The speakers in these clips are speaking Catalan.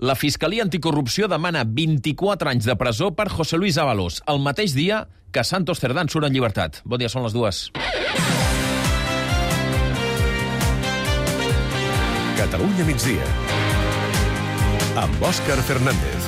La Fiscalia Anticorrupció demana 24 anys de presó per José Luis Ábalos, el mateix dia que Santos Cerdán surt en llibertat. Bon dia, són les 2. Catalunya migdia, amb Òscar Fernández.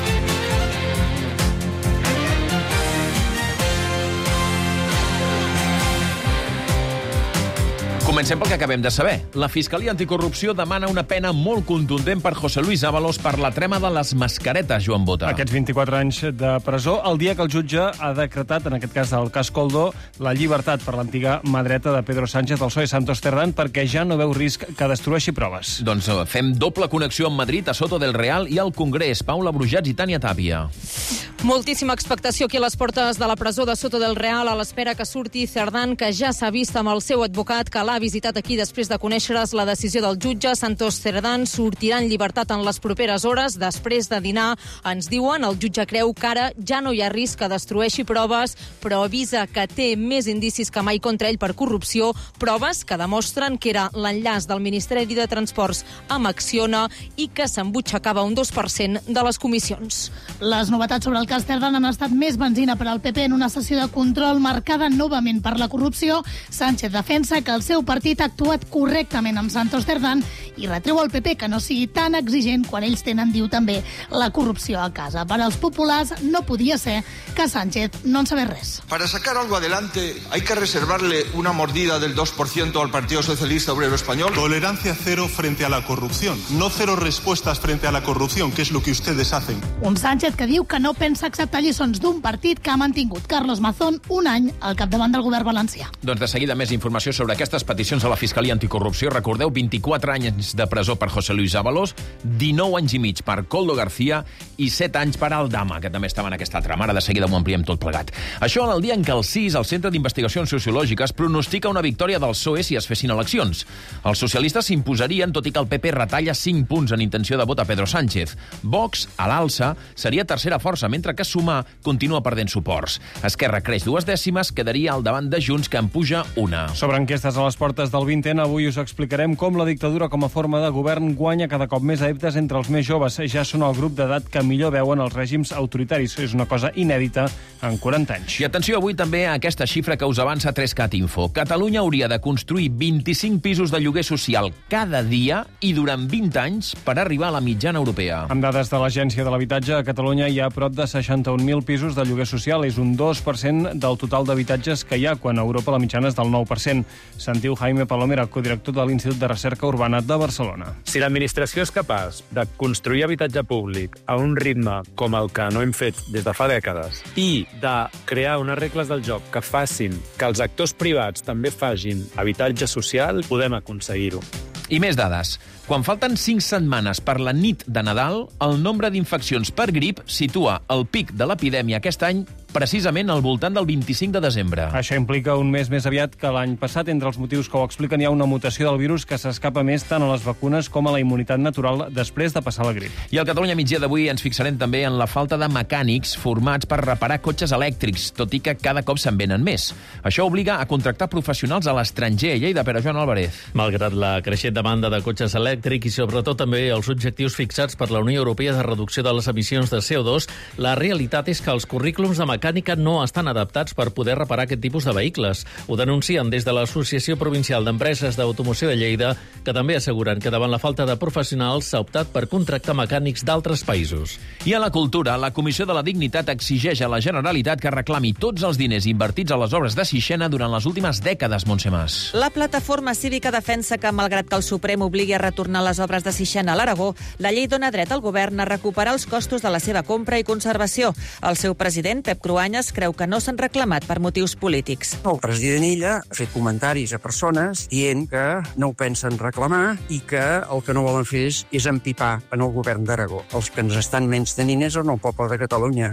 Comencem pel que acabem de saber. La Fiscalia Anticorrupció demana una pena molt contundent per José Luis Ábalos per la trema de les mascaretes, Joan Bota. Aquests 24 anys de presó, el dia que el jutge ha decretat, en aquest cas del cas Coldo, la llibertat per l'antiga mà dreta de Pedro Sánchez del PSOE, Santos Cerdán, perquè ja no veu risc que destrueixi proves. Doncs fem doble connexió amb Madrid, a Soto del Real i al Congrés. Paula Brujats i Tània Tàpia. Moltíssima expectació aquí a les portes de la presó de Soto del Real a l'espera que surti Cerdán, que ja s'ha vist amb el seu advocat, que l'ha visitat aquí després de conèixer-es la decisió del jutge. Santos Cerdán sortirà en llibertat en les properes hores. Després de dinar, ens diuen, el jutge creu que ara ja no hi ha risc que destrueixi proves, però avisa que té més indicis que mai contra ell per corrupció, proves que demostren que era l'enllaç del Ministeri de Transports amb Acciona i que s'embutxacava un 2% de les comissions. Les novetats sobre el cas Cerdán han estat més benzina per al PP en una sessió de control marcada novament per la corrupció. Sánchez defensa que el seu partit ha actuat correctament amb Santos Cerdán i retreu al PP que no sigui tan exigent quan ells tenen, diu també, la corrupció a casa. Per als populars no podia ser que Sánchez no en sabés res. Para sacar algo adelante hay que reservarle una mordida del 2% al Partido Socialista Obrero Español. Tolerancia cero frente a la corrupción, no cero respuestas frente a la corrupción, que es lo que ustedes hacen. Un Sánchez que diu que no pensa acceptar lliçons d'un partit que ha mantingut Carlos Mazón un any al capdavant del govern valencià. Doncs de seguida més informació sobre aquestes peticions a la Fiscalia Anticorrupció. Recordeu, 24 anys de presó per José Luis Ábalos, 19 anys i mig per Koldo García i 7 anys per Aldama, que també estava en aquesta trama. Ara de seguida ho ampliem tot plegat. Això en el dia en què el CIS, el Centre d'Investigacions Sociològiques, pronostica una victòria del PSOE si es fessin eleccions. Els socialistes s'imposarien, tot i que el PP retalla 5 punts en intenció de vot a Pedro Sánchez. Vox, a l'alça, seria tercera força, mentre que Sumar continua perdent suports. Esquerra creix 2 dècimes, quedaria al davant de Junts, que en puja 1. Sobre enquestes a les portes del 20ena, avui us explicarem com la dictadura com a forma de govern guanya cada cop més adeptes entre els més joves. Ja són el grup d'edat que millor veuen els règims autoritaris. És una cosa inèdita en 40 anys. I atenció avui també a aquesta xifra que us avança 3Cat Info. Catalunya hauria de construir 25 pisos de lloguer social cada dia i durant 20 anys per arribar a la mitjana europea. Amb dades de l'Agència de l'Habitatge, a Catalunya hi ha prop de 61.000 pisos de lloguer social. És un 2% del total d'habitatges que hi ha, quan a Europa la mitjana és del 9%. Sentiu Jaime Palomera, codirector de l'Institut de Recerca Urbana de Barcelona. Si l'administració és capaç de construir habitatge públic a un ritme com el que no hem fet des de fa dècades i de crear unes regles del joc que facin que els actors privats també facin habitatge social, podem aconseguir-ho. I més dades. Quan falten 5 setmanes per la nit de Nadal, el nombre d'infeccions per grip situa el pic de l'epidèmia aquest any precisament al voltant del 25 de desembre. Això implica un mes més aviat que l'any passat. Entre els motius que ho expliquen hi ha una mutació del virus que s'escapa més tant a les vacunes com a la immunitat natural després de passar la grip. I al Catalunya migdia d'avui ens fixarem també en la falta de mecànics formats per reparar cotxes elèctrics, tot i que cada cop se'n venen més. Això obliga a contractar professionals a l'estranger. Lleida, Pere Joan Álvarez. Malgrat la creixent demanda de cotxes elèctrics i sobretot també els objectius fixats per la Unió Europea de reducció de les emissions de CO2, la realitat és que els currículums de mecànica no estan adaptats per poder reparar aquest tipus de vehicles. Ho denuncien des de l'Associació Provincial d'Empreses d'Automoció de Lleida, que també asseguren que davant la falta de professionals s'ha optat per contractar mecànics d'altres països. I a la cultura, la Comissió de la Dignitat exigeix a la Generalitat que reclami tots els diners invertits a les obres de Sixena durant les últimes dècades, Montse Mas. La plataforma cívica defensa que, malgrat que el Suprem obligui a retornar les obres de Sixena a l'Aragó, la llei dona dret al govern a recuperar els costos de la seva compra i conservació. El seu president, Pep Cruanyes, creu que no s'han reclamat per motius polítics. El president Illa ha fet comentaris a persones dient que no ho pensen reclamar i que el que no volen fer és empipar en el govern d'Aragó. Els que ens estan menys tenint és en el poble de Catalunya.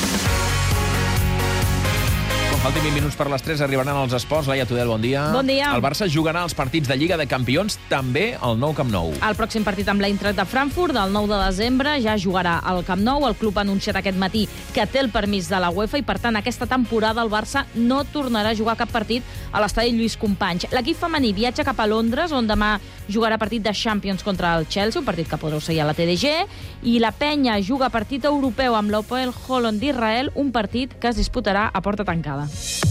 Falten 20 minuts per les 3, arribaran els esports. Laia Tudel, bon dia. Bon dia. El Barça jugarà els partits de Lliga de Campions també al nou Camp Nou. El pròxim partit amb l'Eintracht de Frankfurt, del 9 de desembre, ja jugarà al Camp Nou. El club ha anunciat aquest matí que té el permís de la UEFA i, per tant, aquesta temporada el Barça no tornarà a jugar cap partit a l'estadi Lluís Companys. L'equip femení viatja cap a Londres, on demà jugarà partit de Champions contra el Chelsea, un partit que podreu seguir a la TDG, i la Penya juga partit europeu amb l'Hapoel Holon d'Israel, un partit que es disputarà a porta tancada.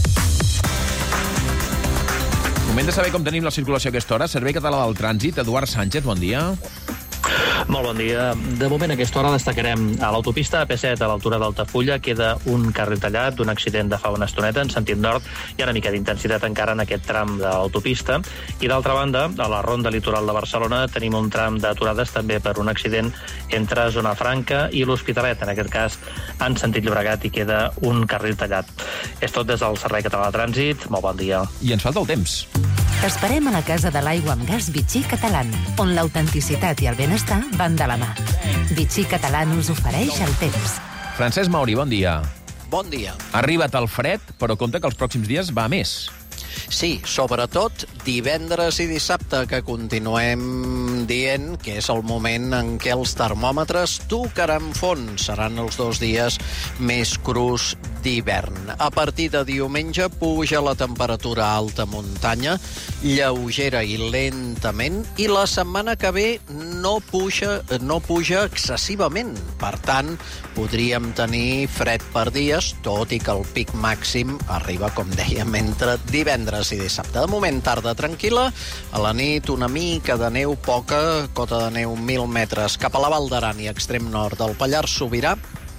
Moment de saber com tenim la circulació a aquesta hora. Servei Català del Trànsit, Eduard Sánchez, bon dia. Molt bon dia. De moment, a aquesta hora destacarem a l'autopista AP7 a l'altura d'Altafulla queda un carril tallat d'un accident de fa una estoneta en sentit nord. Hi ha una mica d'intensitat encara en aquest tram de l'autopista. I d'altra banda, a la ronda litoral de Barcelona tenim un tram d'aturades també per un accident entre Zona Franca i l'Hospitalet. En aquest cas, en sentit Llobregat hi queda un carril tallat. És tot des del Servei Català de Trànsit. Molt bon dia. I ens falta el temps. T'esperem a la Casa de l'Aigua amb Gas Vichy Catalán, on l'autenticitat i el benestar van de la mà. Vichy Catalán us ofereix el temps. Francesc Mauri, bon dia. Bon dia. Ha arribat el fred, però compte que els pròxims dies va a més. Sí, sobretot divendres i dissabte, que continuem dient que és el moment en què els termòmetres tocaran fons. Seran els 2 dies més crus d'hivern. A partir de diumenge puja la temperatura a alta muntanya, lleugera i lentament, i la setmana que ve no puja excessivament. Per tant, podríem tenir fred per dies, tot i que el pic màxim arriba, com dèiem, entre divendres i dissabte. De moment, tarda tranquil·la. A la nit, una mica de neu, poca, cota de neu 1.000 metres cap a la Val d'Aran i extrem nord del Pallars Sobirà.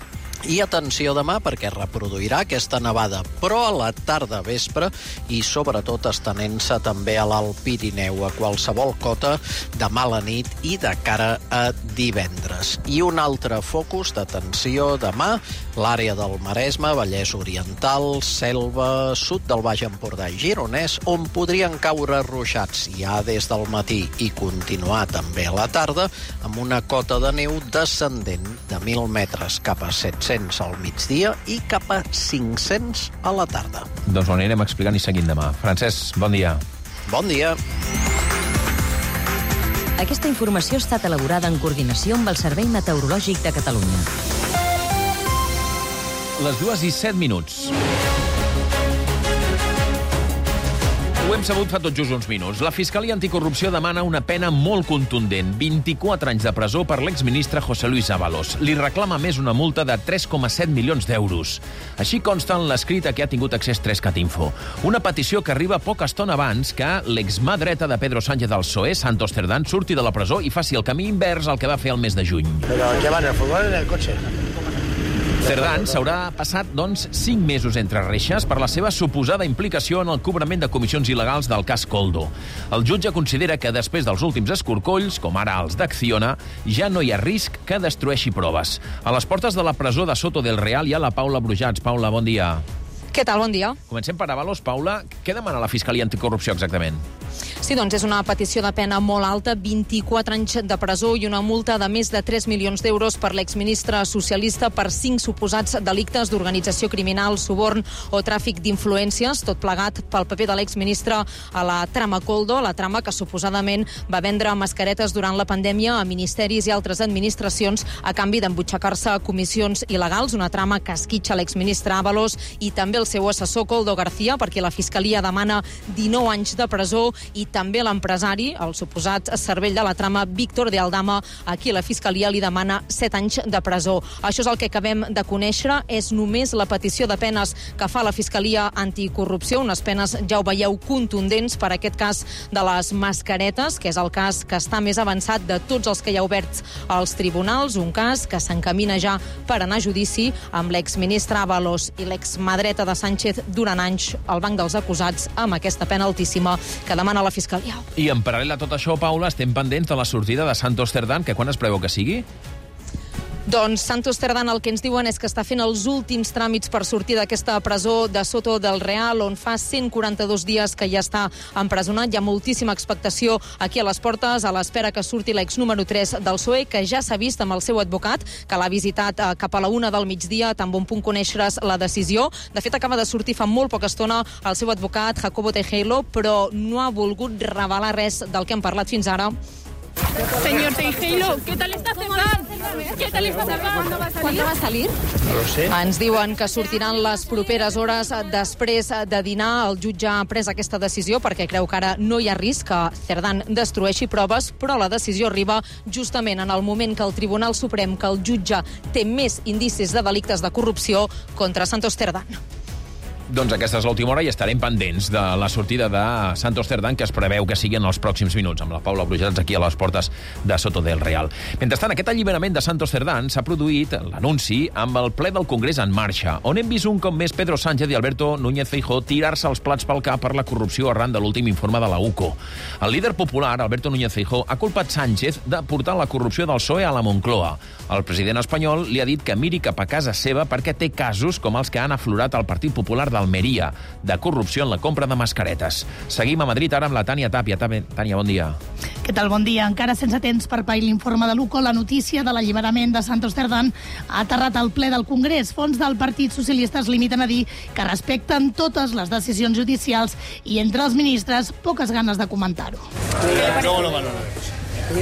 I atenció demà, perquè es reproduirà aquesta nevada, però a la tarda vespre i sobretot estenent-se també a l'Alt Pirineu, a qualsevol cota demà a la nit i de cara a divendres. I un altre focus d'atenció demà, l'àrea del Maresme, Vallès Oriental, Selva, sud del Baix Empordà i Gironès, on podrien caure ruixats ja des del matí i continuar també a la tarda amb una cota de neu descendent de 1.000 metres cap a 700 al migdia i cap a 500 a la tarda. Doncs ho anirem explicant i seguint demà. Francesc, bon dia. Bon dia. Aquesta informació ha estat elaborada en coordinació amb el Servei Meteorològic de Catalunya. Les 2:07. Ho hem sabut fa tot just uns minuts. La Fiscalia Anticorrupció demana una pena molt contundent, 24 anys de presó per l'exministre José Luis Ábalos. Li reclama més una multa de 3,7 milions d'euros. Així consta en l'escrit a què ha tingut accés 3CatInfo. Una petició que arriba poca estona abans que l'exmà dreta de Pedro Sánchez al PSOE, Santos Cerdán, surti de la presó i faci el camí invers al que va fer el mes de juny. Però què van, el futbol en el cotxe? Cerdán s'haurà passat, doncs, 5 mesos entre reixes per la seva suposada implicació en el cobrament de comissions il·legals del cas Koldo. El jutge considera que després dels últims escorcolls, com ara els d'Acciona, ja no hi ha risc que destrueixi proves. A les portes de la presó de Soto del Real hi ha la Paula Brujats. Paula, bon dia. Què tal? Bon dia. Comencem per Ábalos. Paula, què demana la Fiscalia Anticorrupció exactament? Sí, doncs és una petició de pena molt alta, 24 anys de presó i una multa de més de 3 milions d'euros per l'exministre socialista per 5 suposats delictes d'organització criminal, suborn o tràfic d'influències, tot plegat pel paper de l'exministre a la trama Koldo, la trama que suposadament va vendre mascaretes durant la pandèmia a ministeris i altres administracions a canvi d'embutxacar-se comissions il·legals, una trama que esquitxa l'exministre Ábalos i també el seu assessor Koldo García, perquè la Fiscalia demana 19 anys de presó, i també l'empresari, el suposat cervell de la trama, Víctor de Aldama, a qui la Fiscalia li demana 7 anys de presó. Això és el que acabem de conèixer, és només la petició de penes que fa la Fiscalia Anticorrupció, unes penes, ja ho veieu, contundents per aquest cas de les mascaretes, que és el cas que està més avançat de tots els que hi ha oberts als tribunals, un cas que s'encamina ja per anar a judici amb l'exministre Ábalos i l'exmadreta de Sánchez durant anys al banc dels acusats amb aquesta pena altíssima que demana la Fiscalia. I en paral·lel a tot això, Paula, estem pendents de la sortida de Santos Cerdán, que quan es preveu que sigui? Doncs Santos Cerdán el que ens diuen és que està fent els últims tràmits per sortir d'aquesta presó de Soto del Real, on fa 142 dies que ja està empresonat. Hi ha moltíssima expectació aquí a les portes, a l'espera que surti l'ex número 3 del PSOE, que ja s'ha vist amb el seu advocat, que l'ha visitat cap a la 1 del migdia, tan bon punt conèixer la decisió. De fet, acaba de sortir fa molt poca estona el seu advocat, Jacobo Tejero, però no ha volgut revelar res del que hem parlat fins ara. Señor Tejero, ¿qué tal está Cerdán? ¿Qué tal esta semana? ¿Cuándo va a salir? No lo sé. Ens diuen que sortiran les properes hores després de dinar. El jutge ha pres aquesta decisió perquè creu que ara no hi ha risc que Cerdán destrueixi proves, però la decisió arriba justament en el moment que el Tribunal Suprem, que el jutge té més indicis de delictes de corrupció contra Santos Cerdán. Doncs aquesta és l'última hora i estarem pendents de la sortida de Santos Cerdán, que es preveu que sigui en els pròxims minuts, amb la Paula Brujats aquí a les portes de Soto del Real. Mentrestant, aquest alliberament de Santos Cerdán s'ha produït, l'anunci, amb el ple del Congrés en marxa, on hem vist un cop més Pedro Sánchez i Alberto Núñez Feijóo tirar-se els plats pel cap per la corrupció arran de l'últim informe de la UCO. El líder popular, Alberto Núñez Feijóo, ha culpat Sánchez de portar la corrupció del PSOE a la Moncloa. El president espanyol li ha dit que miri cap a casa seva perquè té casos com els que han aflorat al Partit Popular d'Almeria, de corrupció en la compra de mascaretes. Seguim a Madrid ara amb la Tània Tàpia. Tània, bon dia. Què tal? Bon dia. Encara sense temps per pair l'informe de l'UCO, la notícia de l'alliberament de Santos Cerdán ha aterrat al ple del Congrés. Fons del Partit Socialista es limiten a dir que respecten totes les decisions judicials i entre els ministres poques ganes de comentar-ho. No lo valoraremos.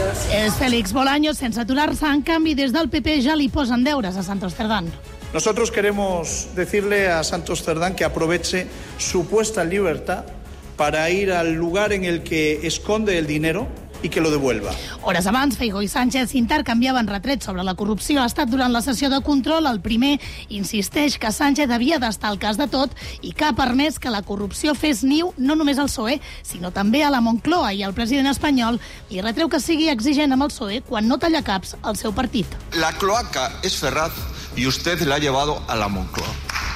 És Félix Bolaños, sense aturar-se. En canvi, des del PP ja li posen deures a Santos Cerdán. Nosotros queremos decirle a Santos Cerdán que aproveche su puesta en libertad para ir al lugar en el que esconde el dinero i que lo devuelva. Hores abans, Feijóo i Sánchez intercanviaven retrets sobre la corrupció. Ha estat durant la sessió de control. El primer insisteix que Sánchez havia d'estar al cas de tot i que ha permès que la corrupció fes niu no només al PSOE, sinó també a la Moncloa, i el president espanyol li retreu que sigui exigent amb el PSOE quan no talla caps al seu partit. La cloaca es Ferraz y usted la ha llevado a la Moncloa.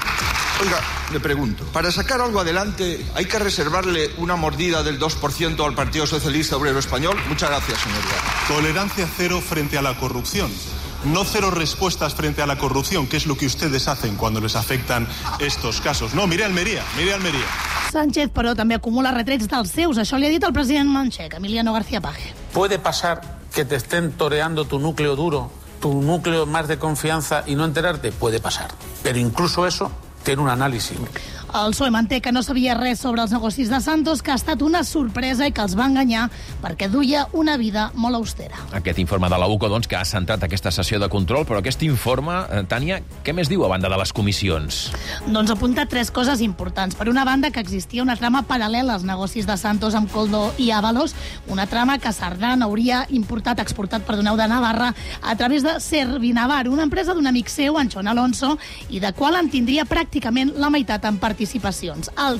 Oiga, le pregunto, para sacar algo adelante hay que reservarle una mordida del 2% al Partido Socialista Obrero Español. Muchas gracias, señoría. Tolerancia cero frente a la corrupción. No cero respuestas frente a la corrupción, que es lo que ustedes hacen cuando les afectan estos casos. No, mire Almería, mire Almería. Sánchez, però, també acumula retrets dels seus. Això li ha dit el president manchec, Emiliano García Paje. Puede pasar que te estén toreando tu núcleo duro, tu núcleo más de confianza y no enterarte. Puede pasar. Pero incluso eso tiene un análisis. El PSOE manté que no sabia res sobre els negocis de Santos, que ha estat una sorpresa i que els va enganyar perquè duia una vida molt austera. Aquest informe de la UCO, doncs, que ha centrat aquesta sessió de control, però aquest informe, Tània, què més diu a banda de les comissions? Doncs apunta tres coses importants. Per una banda, que existia una trama paral·lela als negocis de Santos amb Koldo i Ábalos, una trama que Cerdán hauria exportat de Navarra a través de Servinavar, una empresa d'un amic seu, Anchón Alonso, i de qual en tindria pràcticament la meitat en participacions. El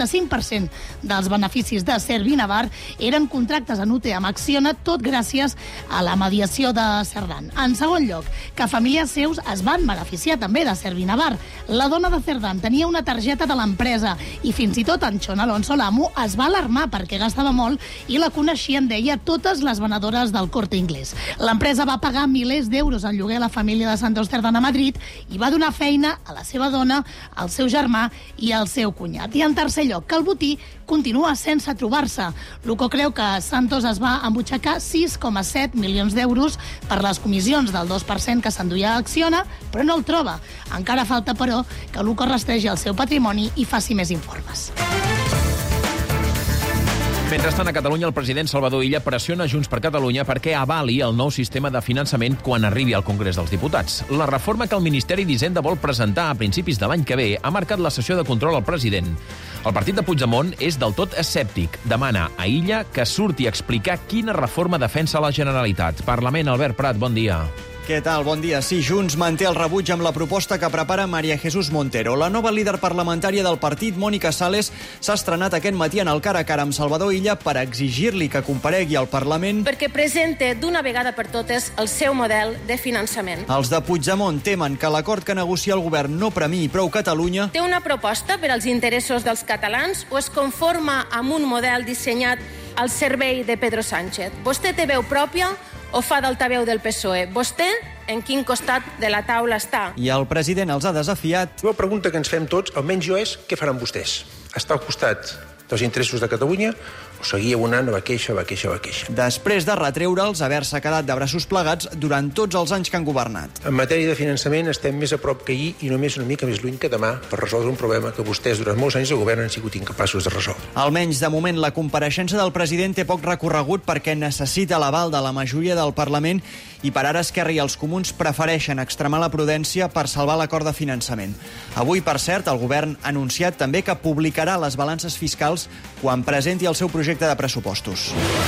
75% dels beneficis de Servinavar eren contractes en UT amb Acciona, tot gràcies a la mediació de Cerdán. En segon lloc, que familiars seus es van beneficiar també de Servinavar. La dona de Cerdán tenia una targeta de l'empresa i fins i tot Anchón Alonso, l'amo, es va alarmar perquè gastava molt i la coneixien, deia, totes les venedores del Corte Inglés. L'empresa va pagar milers d'euros en lloguer a la família de Santos Cerdán a Madrid i va donar feina a la seva dona, al seu germà i al seu cunyat. I en tercer lloc, que el botí continua sense trobar-se. L'UCO creu que Santos es va embutxacar 6,7 milions d'euros per les comissions del 2% que s'enduia a Acciona, però no el troba. Encara falta, però, que l'UCO rastreji el seu patrimoni i faci més informes. Mentrestant, a Catalunya, el president Salvador Illa pressiona Junts per Catalunya perquè avali el nou sistema de finançament quan arribi al Congrés dels Diputats. La reforma que el Ministeri d'Hisenda vol presentar a principis de l'any que ve ha marcat la sessió de control al president. El partit de Puigdemont és del tot escèptic. Demana a Illa que surti a explicar quina reforma defensa la Generalitat. Parlament, Albert Prat, bon dia. Què tal? Bon dia. Sí, Junts manté el rebuig amb la proposta que prepara María Jesús Montero. La nova líder parlamentària del partit, Mònica Sales, s'ha estrenat aquest matí en el cara a cara amb Salvador Illa per exigir-li que comparegui al Parlament perquè presente d'una vegada per totes el seu model de finançament. Els de Puigdemont temen que l'acord que negocia el govern no premiï prou Catalunya. Té una proposta per als interessos dels catalans o es conforma amb un model dissenyat al servei de Pedro Sánchez? Vostè té veu pròpia o fa d'altaveu del PSOE? Vostè en quin costat de la taula està? I el president els ha desafiat. La pregunta que ens fem tots, almenys jo, és què faran vostès? Estar al costat dels interessos de Catalunya O seguia abonant a queixa. Després de retreure'ls haver-se quedat de braços plegats durant tots els anys que han governat. En matèria de finançament estem més a prop que ahir i només una mica més lluny que demà per resoldre un problema que vostès durant molts anys de govern han sigut incapaços de resoldre. Almenys de moment la compareixença del president té poc recorregut perquè necessita l'aval de la majoria del Parlament i per ara Esquerra i els Comuns prefereixen extremar la prudència per salvar l'acord de finançament. Avui, per cert, el govern ha anunciat també que publicarà les balances fiscals quan presenti el seu projecte de pressupostos.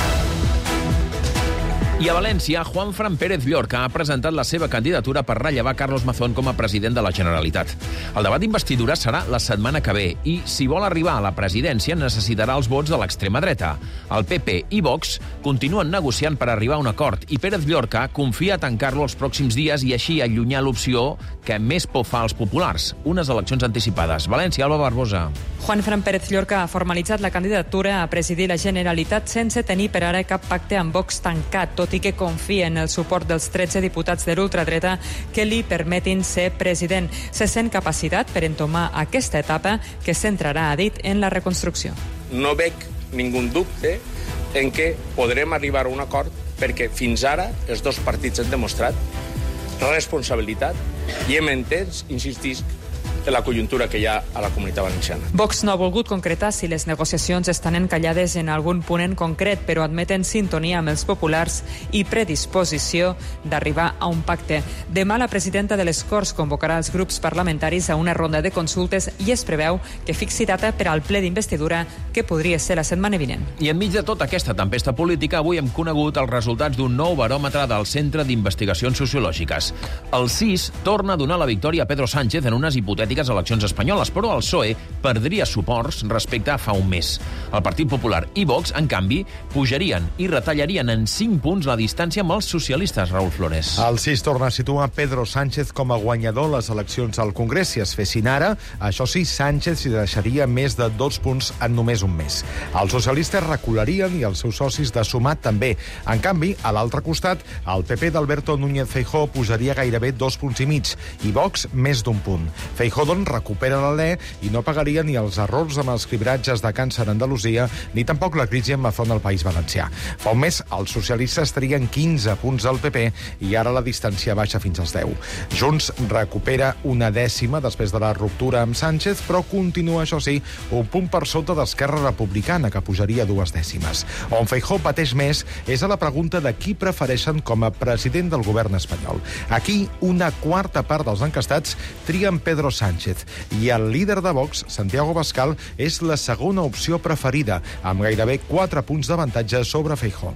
I a València, Juanfran Pérez Llorca ha presentat la seva candidatura per rellevar Carlos Mazón com a president de la Generalitat. El debat d'investidura serà la setmana que ve i, si vol arribar a la presidència, necessitarà els vots de l'extrema dreta. El PP i Vox continuen negociant per arribar a un acord i Pérez Llorca confia tancar-lo els pròxims dies i així allunyar l'opció que més por fa als populars, unes eleccions anticipades. València, Alba Barbosa. Juanfran Pérez Llorca ha formalitzat la candidatura a presidir la Generalitat sense tenir per ara cap pacte amb Vox tancat, tot i que confia en el suport dels 13 diputats de l'ultradreta que li permetin ser president. Se sent capacitat per entomar aquesta etapa que centrarà, ha dit, en la reconstrucció. No veig ningú dubte en què podrem arribar a un acord perquè fins ara els dos partits han demostrat responsabilitat i hem entès, insistisc, de la conjuntura que hi ha a la Comunitat Valenciana. Vox no ha volgut concretar si les negociacions estan encallades en algun punt en concret, però admeten sintonia amb els populars i predisposició d'arribar a un pacte. Demà la presidenta de les Corts convocarà els grups parlamentaris a una ronda de consultes i es preveu que fixi data per al ple d'investidura que podria ser la setmana vinent. I enmig de tota aquesta tempesta política, avui hem conegut els resultats d'un nou baròmetre del Centre d'Investigacions Sociològiques. El CIS torna a donar la victòria a Pedro Sánchez en unes hipotètiques eleccions espanyoles, però el PSOE perdria suports respecte a fa un mes. El Partit Popular i Vox, en canvi, pujarien i retallarien en 5 punts la distància amb els socialistes, Raúl Flores. El CIS torna a situar Pedro Sánchez com a guanyador a les eleccions al Congrés. Si es fessin ara, això sí, Sánchez s'hi deixaria més de 2 punts en només un mes. Els socialistes recularien i els seus socis de Sumat també. En canvi, a l'altre costat, el PP d'Alberto Núñez Feijóo pujaria gairebé 2 punts i mig i Vox més d'1 punt. Feijóo recupera l'alè i no pagaria ni els errors amb els cribratges de càncer a Andalusia ni tampoc la crisi amb Mazón al País Valencià. Fa un mes, els socialistes trien 15 punts al PP i ara la distància baixa fins als 10. Junts recupera una dècima després de la ruptura amb Sánchez, però continua, això sí, un punt per sota d'Esquerra Republicana, que pujaria 2 dècimes. On Feijóo pateix més és a la pregunta de qui prefereixen com a president del govern espanyol. Aquí, una quarta part dels encastats trien Pedro Sánchez i el líder de Vox, Santiago Abascal, és la segona opció preferida, amb gairebé 4 punts d'avantatge sobre Feijóo.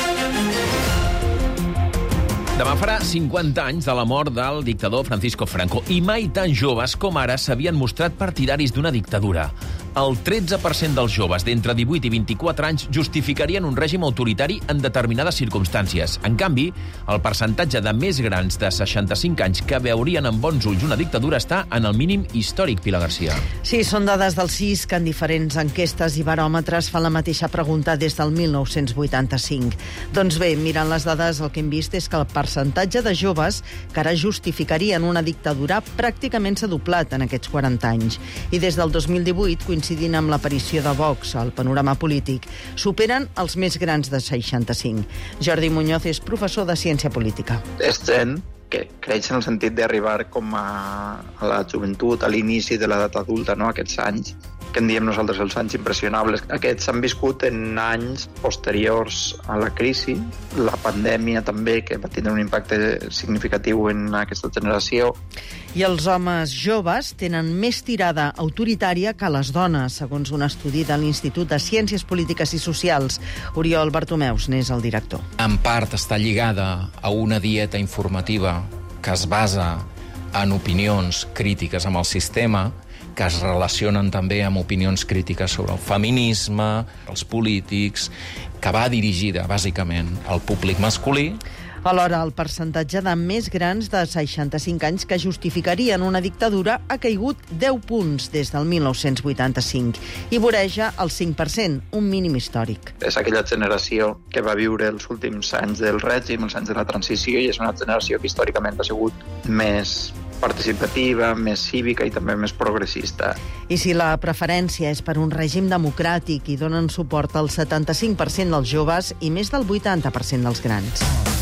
Demà farà 50 anys de la mort del dictador Francisco Franco i mai tan joves com ara s'havien mostrat partidaris d'una dictadura. El 13% dels joves d'entre 18 i 24 anys justificarien un règim autoritari en determinades circumstàncies. En canvi, el percentatge de més grans de 65 anys que veurien amb bons ulls una dictadura està en el mínim històric, Pilar Garcia. Sí, són dades del CIS que en diferents enquestes i baròmetres fan la mateixa pregunta des del 1985. Doncs bé, mirant les dades, el que hem vist és que el percentatge de joves que ara justificarien una dictadura pràcticament s'ha doblat en aquests 40 anys. I des del 2018, coincidint amb l'aparició de Vox al panorama polític, superen els més grans de 65. Jordi Muñoz és professor de Ciència Política. És gent que creix en el sentit d'arribar com a la joventut, a l'inici de l'edat adulta, no? Aquests anys que en diem nosaltres els anys impressionables. Aquests s'han viscut en anys posteriors a la crisi, la pandèmia també, que va tindre un impacte significatiu en aquesta generació. I els homes joves tenen més tirada autoritària que les dones, segons un estudi de l'Institut de Ciències Polítiques i Socials. Oriol Bartomeus n'és el director. En part està lligada a una dieta informativa que es basa en opinions crítiques amb el sistema, que es relacionen també amb opinions crítiques sobre el feminisme, els polítics, que va dirigida, bàsicament, al públic masculí. Alhora, el percentatge de més grans de 65 anys que justificarien una dictadura ha caigut 10 punts des del 1985 i voreja el 5%, un mínim històric. És aquella generació que va viure els últims anys del règim, els anys de la transició, i és una generació que històricament ha sigut més participativa, més cívica i també més progressista. I si la preferència és per un règim democràtic i donen suport al 75% dels joves i més del 80% dels grans.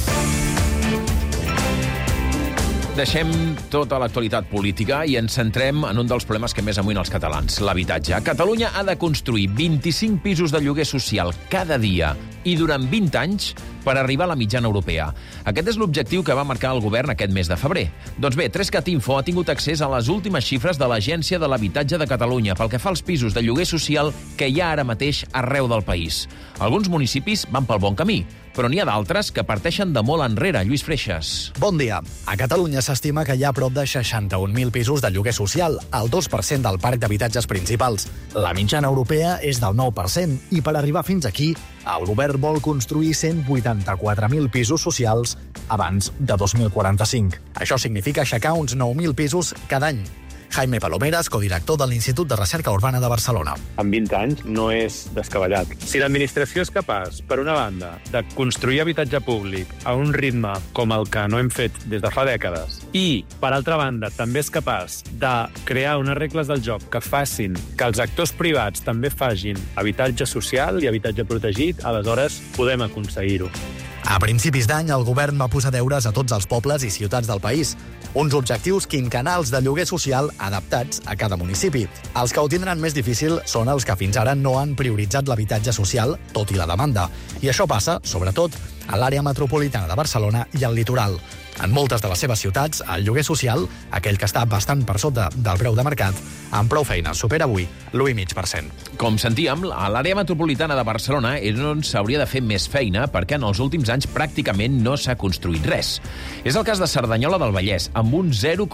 Deixem tota l'actualitat política i ens centrem en un dels problemes que més amoïna els catalans, l'habitatge. Catalunya ha de construir 25 pisos de lloguer social cada dia i durant 20 anys per arribar a la mitjana europea. Aquest és l'objectiu que va marcar el govern aquest mes de febrer. Doncs bé, 3cat Info ha tingut accés a les últimes xifres de l'Agència de l'Habitatge de Catalunya pel que fa als pisos de lloguer social que hi ha ara mateix arreu del país. Alguns municipis van pel bon camí, però n'hi ha d'altres que parteixen de molt enrere. Lluís Freixas. Bon dia. A Catalunya s'estima que hi ha prop de 61.000 pisos de lloguer social, el 2% del parc d'habitatges principals. La mitjana europea és del 9% i per arribar fins aquí, el govern vol construir 184.000 pisos socials abans de 2045. Això significa aixecar uns 9.000 pisos cada any. Jaime Palomeras, codirector de l'Institut de Recerca Urbana de Barcelona. En 20 anys no és descabellat. Si l'administració és capaç, per una banda, de construir habitatge públic a un ritme com el que no hem fet des de fa dècades i, per altra banda, també és capaç de crear unes regles del joc que facin que els actors privats també facin habitatge social i habitatge protegit, aleshores podem aconseguir-ho. A principis d'any, el govern va posar deures a tots els pobles i ciutats del país. Uns objectius quinquennals de lloguer social adaptats a cada municipi. Els que ho tindran més difícil són els que fins ara no han prioritzat l'habitatge social, tot i la demanda. I això passa, sobretot, a l'àrea metropolitana de Barcelona i al litoral. En moltes de les seves ciutats, el lloguer social, aquell que està bastant per sota del preu de mercat, amb prou feines supera avui l'1,5%. Com sentíem, a l'àrea metropolitana de Barcelona és on s'hauria de fer més feina perquè en els últims anys pràcticament no s'ha construït res. És el cas de Cerdanyola del Vallès, amb un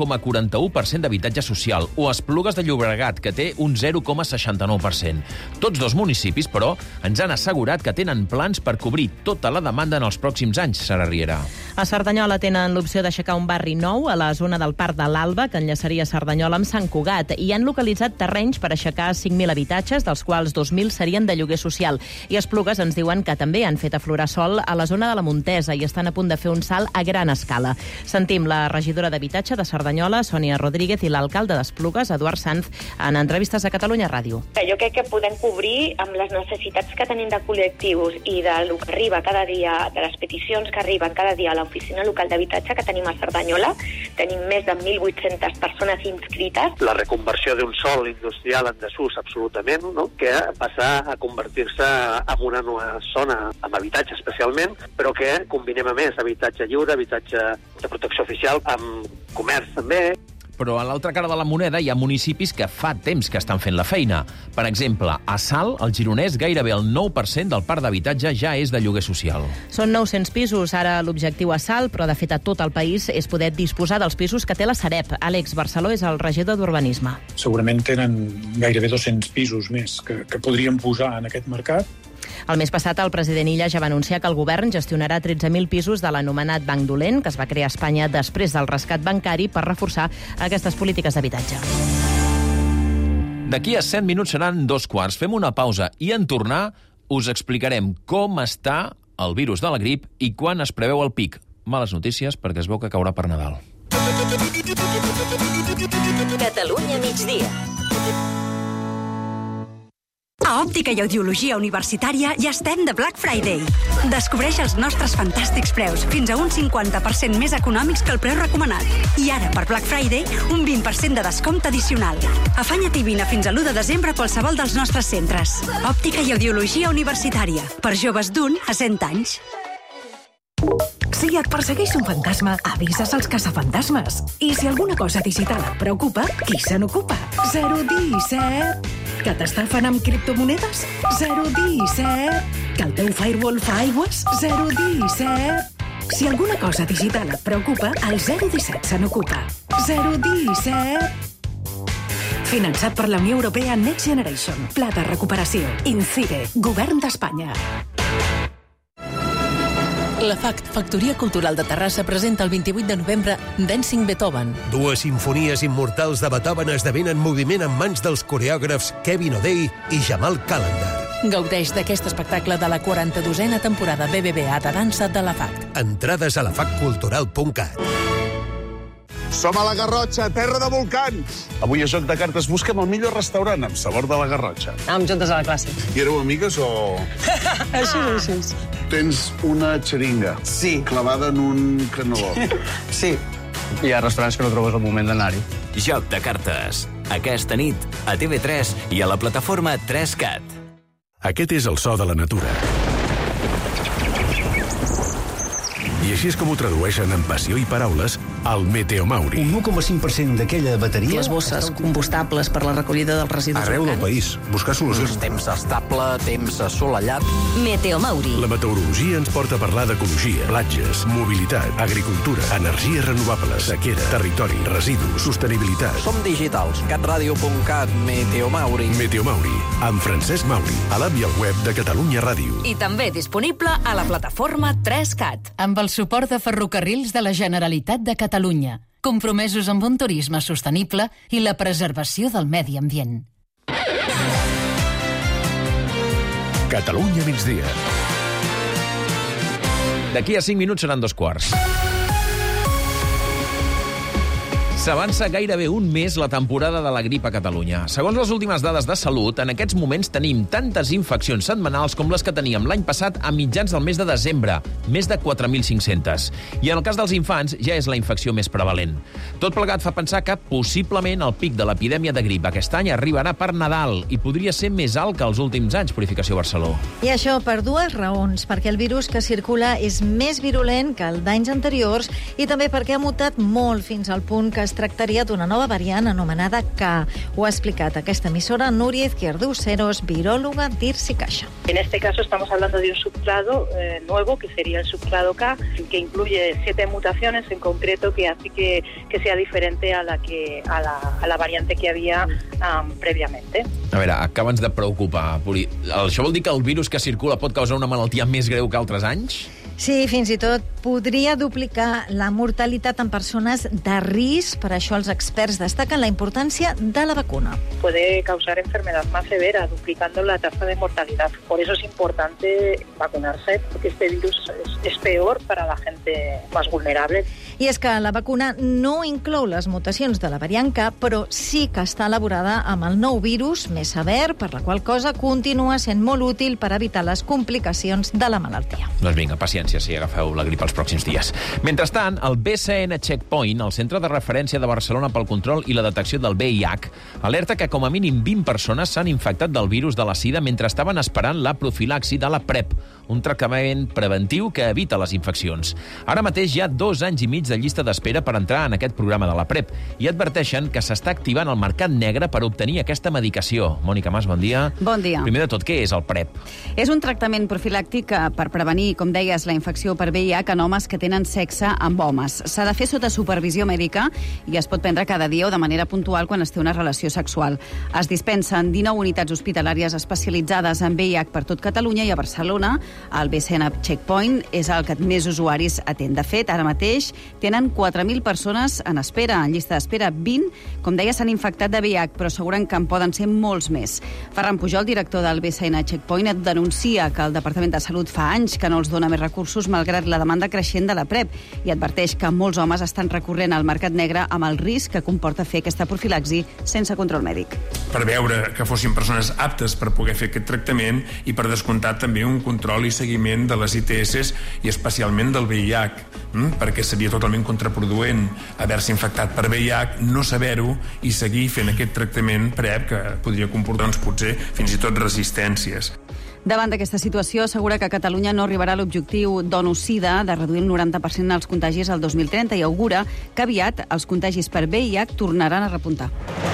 0,41% d'habitatge social, o Esplugues de Llobregat, que té un 0,69%. Tots dos municipis, però, ens han assegurat que tenen plans per cobrir tota la demanda en els pròxims anys, Sara Riera. A Cerdanyola tenen l'opció d'aixecar un barri nou a la zona del Parc de l'Alba, que enllaçaria Cerdanyola amb Sant Cugat, i han localitzat terrenys per aixecar 5.000 habitatges, dels quals 2.000 serien de lloguer social. I Esplugues ens diuen que també han fet aflorar sol a la zona de la Montesa i estan a punt de fer un salt a gran escala. Sentim la regidora d'Habitatge de Cerdanyola, Sònia Rodríguez, i l'alcalde d'Esplugues, Eduard Sanz, en entrevistes a Catalunya Ràdio. Jo crec que podem cobrir amb les necessitats que tenim de col·lectius i del que arriba cada dia, de les peticions que arriben cada dia a l'oficina local d'habitatge que tenim a Cerdanyola. Tenim més de 1.800 persones inscrites. La reconversió d'un sòl industrial en desús absolutament, no? Que passa a convertir-se en una nova zona amb habitatge especialment, però que combinem a més habitatge lliure, habitatge de protecció oficial, amb comerç també. Però a l'altra cara de la moneda hi ha municipis que fa temps que estan fent la feina. Per exemple, a Salt, al Gironès, gairebé el 9% del parc d'habitatge ja és de lloguer social. Són 900 pisos. Ara l'objectiu a Salt, però de fet a tot el país, és poder disposar dels pisos que té la Sareb. Àlex Barceló és el regidor d'Urbanisme. Segurament tenen gairebé 200 pisos més que podríem posar en aquest mercat. El mes passat, el president Illa ja va anunciar que el govern gestionarà 13.000 pisos de l'anomenat Banc Dolent, que es va crear a Espanya després del rescat bancari per reforçar aquestes polítiques d'habitatge. D'aquí a 100 minuts seran 2:15. Fem una pausa i en tornar us explicarem com està el virus de la grip i quan es preveu el pic. Males notícies perquè es veu que caurà per Nadal. Catalunya migdia. A Òptica i Audiologia Universitària ja estem de Black Friday. Descobreix els nostres fantàstics preus, fins a un 50% més econòmics que el preu recomanat. I ara, per Black Friday, un 20% de descompte addicional. Afanya't i vine fins a l'1 de desembre a qualsevol dels nostres centres. Òptica i Audiologia Universitària. Per joves d'1 a 100 anys. Si et persegueix un fantasma, avises els caçafantasmes. I si alguna cosa digital et preocupa, qui se n'ocupa? 017. Que t'estafen amb criptomonedes? 017. Que el teu firewall fa aigües? 017. Si alguna cosa digital et preocupa, el 017 se n'ocupa. 017. Finançat per la Unió Europea Next Generation. Pla de recuperació. INCIDE. Govern d'Espanya. La FACT, Factoria Cultural de Terrassa, presenta el 28 de novembre Dancing Beethoven. Dues simfonies immortals de Beethoven esdevenen moviment en mans dels coreògrafs Kevin O'Day i Jamal Calendar. Gaudeix d'aquest espectacle de la 42a temporada BBVA de dansa de la FACT. Entrades a lafactcultural.cat. Som a la Garrotxa, terra de volcans. Avui a Joc de Cartes busquem el millor restaurant amb sabor de la Garrotxa. Amb juntes a la classe. I éreu amigues o...? Així. Tens una xeringa. Sí. Clavada en un caneló. Sí. Hi ha restaurants que no trobes el moment d'anar-hi. Joc de Cartes. Aquesta nit, a TV3 i a la plataforma 3Cat. Aquest és el so de la natura. I així és com ho tradueixen en passió i paraules al Meteomauri. Un 1,5% d'aquella bateria... Les bosses combustables per la recollida dels residus arreu del país. Buscar solucions. Temps estable, temps assolellat. Meteomauri. La meteorologia ens porta a parlar d'ecologia, platges, mobilitat, agricultura, energies renovables, sequera, territori, residus, sostenibilitat. Som digitals. catradio.cat, Meteomauri. Meteomauri, amb Francesc Mauri, a l'app i al web de Catalunya Ràdio. I també disponible a la plataforma 3Cat. Amb el suport de Ferrocarrils de la Generalitat de Catalunya, compromesos amb un turisme sostenible i la preservació del medi ambient. Catalunya migdia. D'aquí a 5 minuts seran 2:15. S'avança gairebé un mes la temporada de la grip a Catalunya. Segons les últimes dades de salut, en aquests moments tenim tantes infeccions setmanals com les que teníem l'any passat a mitjans del mes de desembre, més de 4.500. I en el cas dels infants ja és la infecció més prevalent. Tot plegat fa pensar que possiblement el pic de l'epidèmia de grip aquest any arribarà per Nadal i podria ser més alt que els últims anys, Purificació Barceló. I això per dues raons, perquè el virus que circula és més virulent que el d'anys anteriors i també perquè ha mutat molt fins al punt que es tractaria d'una nova variant anomenada K. Ho ha explicat aquesta emissora Núria Izquierdo Useros, viróloga d'IRSI Caixa. En este caso estamos hablando de un subclado nuevo, que sería el subclado K, que incluye 7 mutaciones en concreto que hace que sea diferente a la variante que había previamente. A veure, acaba'ns de preocupar, Puri. Això vol dir que el virus que circula pot causar una malaltia més greu que altres anys? Sí, fins i tot podria duplicar la mortalitat en persones de risc. Per això els experts destaquen la importància de la vacuna. Puede causar enfermedad más severa, duplicando la tasa de mortalidad. Por eso es importante vacunarse, porque este virus es peor para la gente más vulnerable. I és que la vacuna no inclou les mutacions de la variant K, però sí que està elaborada amb el nou virus més sever, per la qual cosa continua sent molt útil per evitar les complicacions de la malaltia. Doncs vinga, paciència si agafeu la grip els pròxims dies. Mentrestant, el BCN Checkpoint, el centre de referència de Barcelona pel control i la detecció del VIH, alerta que com a mínim 20 persones s'han infectat del virus de la sida mentre estaven esperant la profilaxi de la PrEP, un tractament preventiu que evita les infeccions. Ara mateix hi ha 2 anys i mig de llista d'espera per entrar en aquest programa de la PrEP i adverteixen que s'està activant el mercat negre per obtenir aquesta medicació. Mònica Mas, bon dia. Bon dia. Primer de tot, què és el PrEP? És un tractament profilàctic per prevenir, com deies, la infecció per VIH en homes que tenen sexe amb homes. S'ha de fer sota supervisió mèdica i es pot prendre cada dia o de manera puntual quan es té una relació sexual. Es dispensen 19 unitats hospitalàries especialitzades en VIH per tot Catalunya i a Barcelona el BCN Checkpoint és el que més usuaris atén. De fet, ara mateix tenen 4.000 persones en espera, en llista d'espera. 20, com deia, s'han infectat de VIH, però asseguren que en poden ser molts més. Ferran Pujol, director del BCN Checkpoint, denuncia que el Departament de Salut fa anys que no els dona més recursos malgrat la demanda creixent de la PrEP i adverteix que molts homes estan recorrent al mercat negre amb el risc que comporta fer aquesta profilaxi sense control mèdic. Per veure que fossin persones aptes per poder fer aquest tractament i per descomptat també un control i seguiment de les ITS i especialment del VIH, perquè seria totalment contraproduent haver-se infectat per VIH, no saber-ho i seguir fent aquest tractament PrEP que podria comportar potser fins i tot resistències. Davant d'aquesta situació, assegura que Catalunya no arribarà a l'objectiu d'ONU-SIDA de reduir el 90% els contagis al 2030 i augura que aviat els contagis per VIH tornaran a repuntar.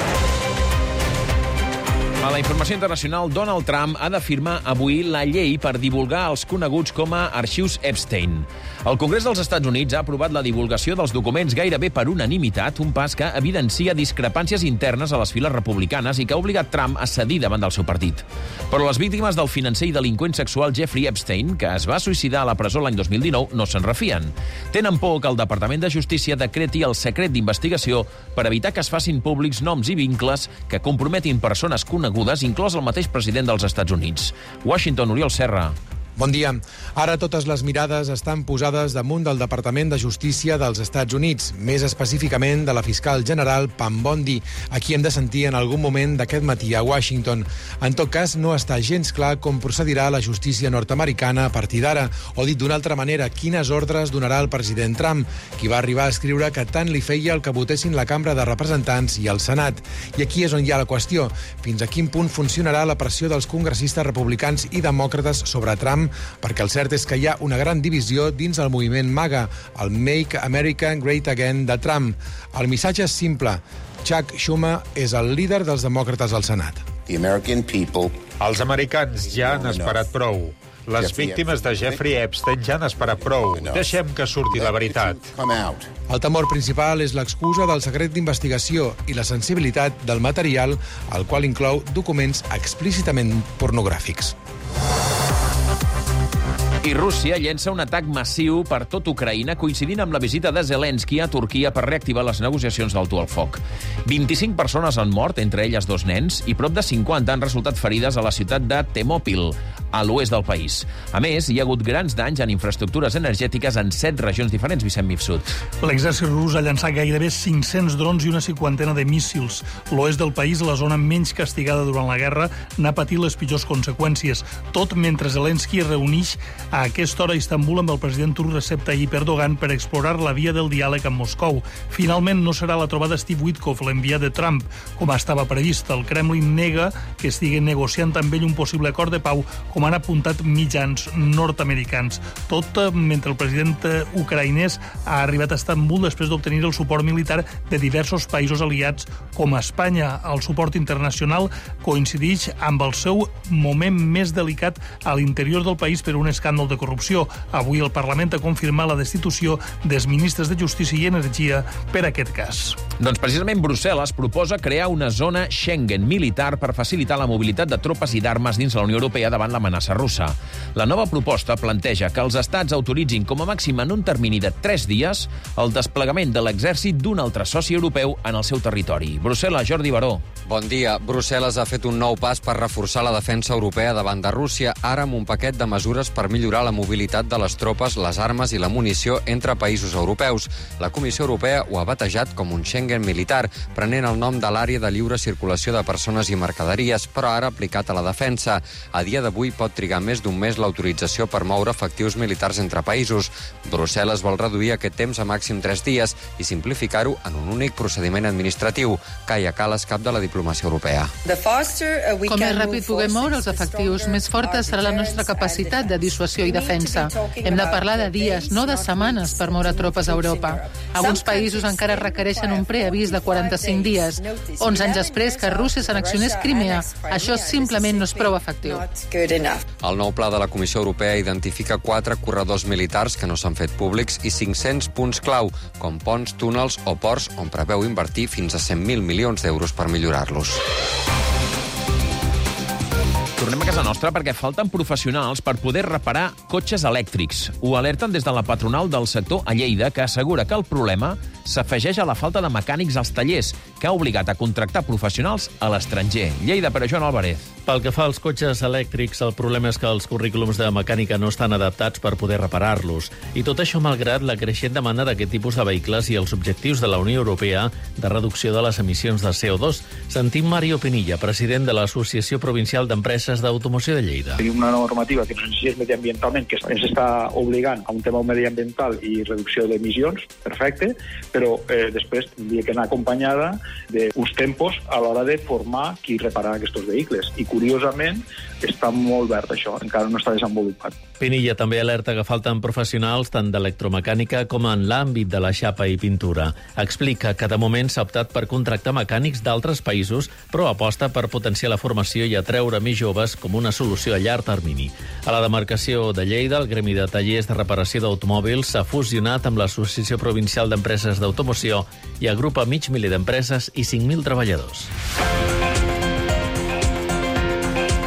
A la informació internacional, Donald Trump ha de firmar avui la llei per divulgar els coneguts com a arxius Epstein. El Congrés dels Estats Units ha aprovat la divulgació dels documents gairebé per unanimitat, un pas que evidencia discrepàncies internes a les files republicanes i que ha obligat Trump a cedir davant del seu partit. Però les víctimes del financer i delinqüent sexual Jeffrey Epstein, que es va suïcidar a la presó l'any 2019, no se'n refien. Tenen por que el Departament de Justícia decreti el secret d'investigació per evitar que es facin públics noms i vincles que comprometin persones conegudes, inclòs el mateix president dels Estats Units. Washington, Oriol Serra. Bon dia. Ara totes les mirades estan posades damunt del Departament de Justícia dels Estats Units, més específicament de la fiscal general Pam Bondi, a qui hem de sentir en algun moment d'aquest matí a Washington. En tot cas, no està gens clar com procedirà la justícia nord-americana a partir d'ara, o dit d'una altra manera, quines ordres donarà el president Trump, qui va arribar a escriure que tant li feia el que votessin la Cambra de Representants i el Senat. I aquí és on hi ha la qüestió. Fins a quin punt funcionarà la pressió dels congressistes republicans i demòcrates sobre Trump, perquè el cert és que hi ha una gran divisió dins el moviment MAGA, el Make America Great Again de Trump. El missatge és simple. Chuck Schumer és el líder dels demòcrates al Senat. Els americans ja han esperat prou. Les víctimes de Jeffrey Epstein ja han esperat prou. Deixem que surti la veritat. El temor principal és l'excusa del secret d'investigació i la sensibilitat del material, el qual inclou documents explícitament pornogràfics. I Rússia llença un atac massiu per tot Ucraïna, coincidint amb la visita de Zelensky a Turquia per reactivar les negociacions d'alto al foc. 25 persones han mort, entre elles 2 nens, i prop de 50 han resultat ferides a la ciutat de Temòpil, a l'oest del país. A més, hi ha hagut grans danys en infraestructures energètiques en 7 regions diferents, Vicent Mifsud. L'exèrcit rus ha llançat gairebé 500 drons i una 50ena de míssils. L'oest del país, la zona menys castigada durant la guerra, n'ha patit les pitjors conseqüències. Tot mentre Zelensky es reuneix a aquesta hora a Istanbul amb el president turc Recep Tayyip Erdogan per explorar la via del diàleg amb Moscou. Finalment no serà la trobada Steve Witkoff, l'enviat de Trump, com estava previst. El Kremlin nega que estigui negociant amb ell un possible acord de pau, com han apuntat mitjans nord-americans. Tot mentre el president ucraïnès ha arribat a Istanbul després d'obtenir el suport militar de diversos països aliats com Espanya. El suport internacional coincideix amb el seu moment més delicat a l'interior del país per un escàndol de corrupció. Avui el Parlament ha confirmat la destitució dels ministres de Justícia i Energia per aquest cas. Doncs precisament Brussel·les proposa crear una zona Schengen militar per facilitar la mobilitat de tropes i d'armes dins la Unió Europea davant l'amenaça russa. La nova proposta planteja que els estats autoritzin com a màxim en un termini de 3 dies el desplegament de l'exèrcit d'un altre soci europeu en el seu territori. Brussel·les, Jordi Baró. Bon dia. Brussel·les ha fet un nou pas per reforçar la defensa europea davant de Rússia, ara amb un paquet de mesures per millorar la mobilitat de les tropes, les armes i la munició entre països europeus. La Comissió Europea ho ha batejat com un Schengen militar, prenent el nom de l'àrea de lliure circulació de persones i mercaderies, però ara aplicat a la defensa. A dia d'avui pot trigar més d'un mes l'autorització per moure efectius militars entre països. Brussel·les vol reduir aquest temps a màxim 3 dies i simplificar-ho en un únic procediment administratiu. Kaja Kallas, cap de la diplomàcia europea. Com més ràpid puguem moure els efectius, més forta serà la nostra capacitat de dissuasió i defensa. Hem de parlar de dies, no de setmanes, per moure tropes a Europa. Alguns països encara requereixen un preavís de 45 dies. 11 anys després que Rússia s'annexionés Crimea. Això simplement no és prou efectiu. El nou pla de la Comissió Europea identifica 4 corredors militars que no s'han fet públics i 500 punts clau, com ponts, túnels o ports, on preveu invertir fins a 100.000 milions d'euros per millorar-los. Tornem a casa nostra perquè falten professionals per poder reparar cotxes elèctrics. Ho alerten des de la patronal del sector a Lleida, que assegura que el problema s'afegeix a la falta de mecànics als tallers, que ha obligat a contractar professionals a l'estranger. Lleida, per Joan Álvarez. Pel que fa als cotxes elèctrics, el problema és que els currículums de mecànica no estan adaptats per poder reparar-los. I tot això malgrat la creixent demanda d'aquest tipus de vehicles i els objectius de la Unió Europea de reducció de les emissions de CO2. Sentim Mario Pinilla, president de l'Associació Provincial d'Empreses d'Automoció de Lleida. Tenim una normativa que ens exigeix mediambientalment, que ens està obligant a un tema mediambiental i reducció d'emissions, perfecte, però després tindria que anar acompanyada d'uns tempos a l'hora de formar qui reparar aquests vehicles. I curiosament està molt verd això, encara no està desenvolupat. Pinilla també alerta que falten professionals tant d'electromecànica com en l'àmbit de la xapa i pintura. Explica que de moment s'ha optat per contractar mecànics d'altres països, però aposta per potenciar la formació i atreure més joves com una solució a llarg termini. A la demarcació de Lleida, el Gremi de Tallers de Reparació d'Automòbils s'ha fusionat amb l'Associació Provincial d'Empreses d'Automoció i agrupa mig miler d'empreses i 5.000 treballadors. La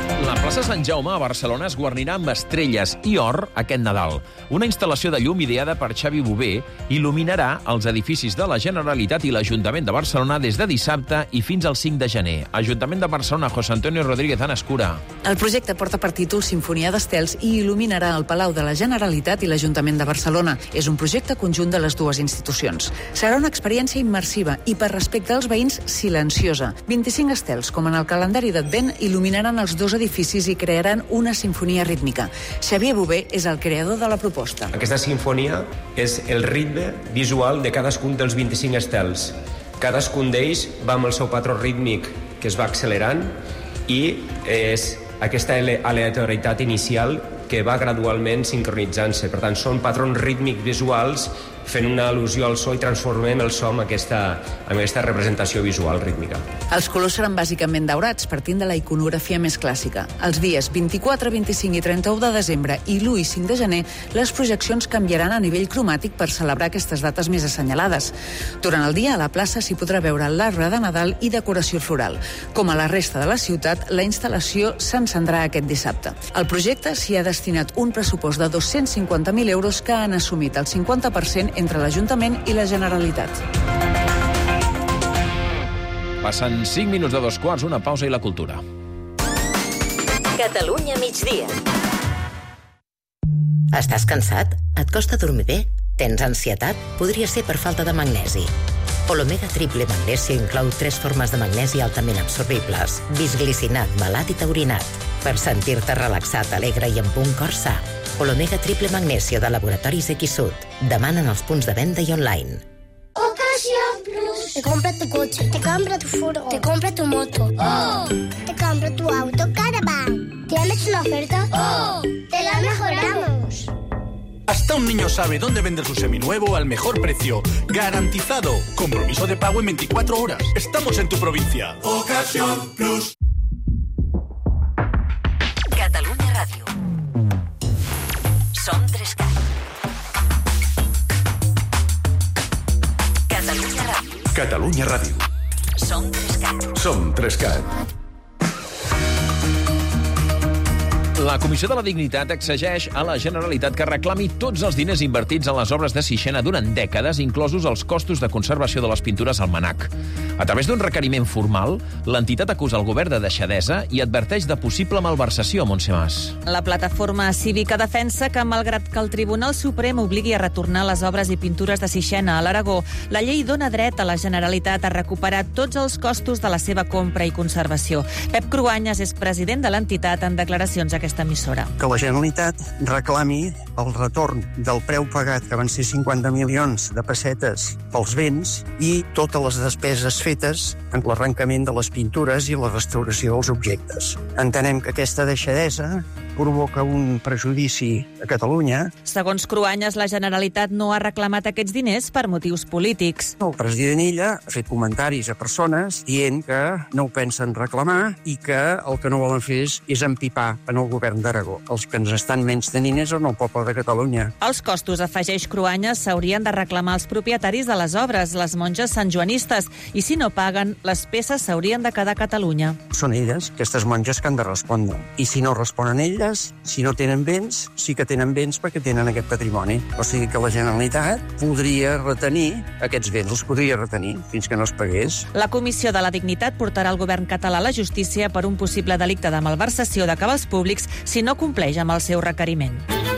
plaça Sant Jaume a Barcelona es guarnirà amb estrelles i or aquest Nadal. Una instal·lació de llum ideada per Xavi Bové il·luminarà els edificis de la Generalitat i l'Ajuntament de Barcelona des de dissabte i fins al 5 de gener. Ajuntament de Barcelona, José Antonio Rodríguez Anascura. El projecte porta per títol Sinfonia d'Estels i il·luminarà el Palau de la Generalitat i l'Ajuntament de Barcelona. És un projecte conjunt de les dues institucions. Serà una experiència immersiva i, per respecte als veïns, silenciosa. 25 estels, com en el calendari d'Advent, il·luminaran els dos edificis i crearan una sinfonia rítmica. Xavier Bové és el creador de la proposta. Aquesta sinfonia és el ritme visual de cadascun dels 25 estels. Cadascun d'ells va amb el seu patró rítmic que es va accelerant i és aquesta aleatorietat inicial que va gradualment sincronitzant-se. Per tant, són patrons rítmics visuals fent una al·lusió al so i transformem el so amb aquesta representació visual rítmica. Els colors seran bàsicament daurats, partint de la iconografia més clàssica. Els dies 24, 25 i 31 de desembre i l'1 i 5 de gener, les projeccions canviaran a nivell cromàtic per celebrar aquestes dates més assenyalades. Durant el dia, a la plaça s'hi podrà veure l'arbre de Nadal i decoració floral. Com a la resta de la ciutat, la instal·lació s'encendrà aquest dissabte. Al projecte s'hi ha destinat un pressupost de 250.000 euros que han assumit el 50% entre l'Ajuntament i la Generalitat. Passen 5 minuts de 2:15, una pausa i la cultura. Catalunya migdia. Estàs cansat? Et costa dormir bé? Tens ansietat? Podria ser per falta de magnesi. Olomega Triple Magnesio inclou 3 formes de magnesi altament absorbibles: bisglicinat, malat i taurinat. Per sentir-te relaxat, alegre i amb un cor sa. Olomega Triple Magnesio de Laboratoris Equisud. Demanen els punts de venda i online. Ocasión Plus. Te compra tu coche, te compra tu furgo, te compra tu moto. ¡Oh! Te compra tu auto Caravan. ¿Tienes una oferta? ¡Oh! ¡Te la mejoramos! Hasta un niño sabe dónde vender su seminuevo al mejor precio. ¡Garantizado! Compromiso de pago en 24 horas. Estamos en tu provincia. Ocasión Plus. Catalunya Ràdio. Som 3Cat. Catalunya Ràdio. Catalunya Ràdio. Som 3Cat. Som 3Cat. La Comissió de la Dignitat exigeix a la Generalitat que reclami tots els diners invertits en les obres de Sixena durant dècades, inclosos els costos de conservació de les pintures al MNAC. A través d'un requeriment formal, l'entitat acusa el govern de deixadesa i adverteix de possible malversació a Montse Mas. La plataforma cívica defensa que, malgrat que el Tribunal Suprem obligui a retornar les obres i pintures de Sixena a l'Aragó, la llei dona dret a la Generalitat a recuperar tots els costos de la seva compra i conservació. Pep Cruanyes és president de l'entitat en declaracions a aquesta emissora. Que la Generalitat reclami el retorn del preu pagat, que van ser 50 milions de pessetes pels béns, i totes les despeses fetes en l'arrencament de les pintures i la restauració dels objectes. Entenem que aquesta deixadesa provoca un prejudici a Catalunya. Segons Cruanyes, la Generalitat no ha reclamat aquests diners per motius polítics. El president Illa ha fet comentaris a persones dient que no ho pensen reclamar i que el que no volen fer és empipar en el govern d'Aragó. Els que ens estan menys tenint és en el poble de Catalunya. Els costos, afegeix Cruanyes, s'haurien de reclamar als propietaris de les obres, les monges santjoanistes, i si no paguen, les peces s'haurien de quedar a Catalunya. Són elles, aquestes monges, que han de respondre. I si no responen elles, si no tenen béns, sí que tenen béns perquè tenen aquest patrimoni. O sigui que la Generalitat podria retenir aquests béns, els podria retenir fins que no es pagués. La Comissió de la Dignitat portarà el govern català a la justícia per un possible delicte de malversació de cabals públics si no compleix amb el seu requeriment.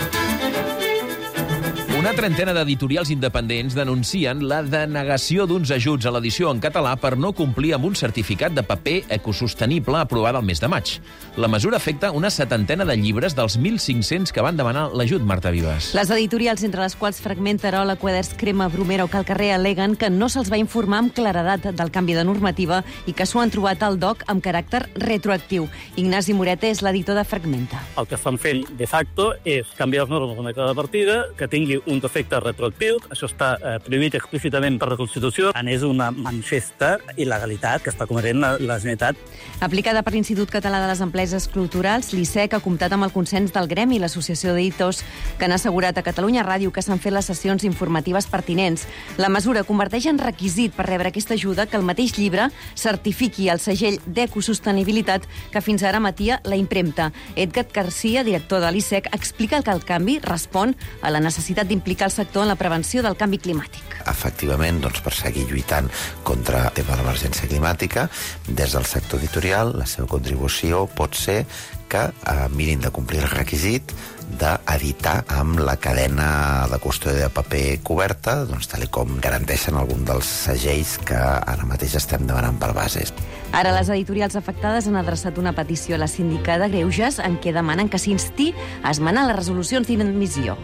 Una trentena d'editorials independents denuncien la denegació d'uns ajuts a l'edició en català per no complir amb un certificat de paper ecosostenible aprovat el mes de maig. La mesura afecta una setantena de llibres dels 1.500 que van demanar l'ajut, Marta Vives. Les editorials, entre les quals Fragment, Arola, Quaders, Crema, Bromera o Calcarrer, aleguen que no se'ls va informar amb claredat del canvi de normativa i que s'ho han trobat al DOC amb caràcter retroactiu. Ignasi Moreta és l'editor de Fragmenta. El que estan fent de facto és canviar les normes de mètode de partida, que tingui uns efectes retroactius. Això està prohibit explícitament per la Constitució. És una manifesta il·legalitat que està cometent la Generalitat. Aplicada per l'Institut Català de les Empreses Culturals, l'ISEC ha comptat amb el consens del gremi i l'Associació d'Editors, que han assegurat a Catalunya Ràdio que s'han fet les sessions informatives pertinents. La mesura converteix en requisit per rebre aquesta ajuda que el mateix llibre certifiqui el segell d'ecosostenibilitat que fins ara emetia la impremta. Edgar Garcia, director de l'ISEC, explica que el canvi respon a la necessitat d'implicar el sector en la prevenció del canvi climàtic. Efectivament, per seguir lluitant contra el tema de l'emergència climàtica, des del sector editorial, la seva contribució pot ser que mirin de complir el requisit d'editar amb la cadena de custòdia de paper coberta, tal com garanteixen algun dels segells que ara mateix estem demanant per bases. Ara les editorials afectades han adreçat una petició a la Síndica de Greuges en què demanen que s'insti a esmenar les resolucions d'inadmissió.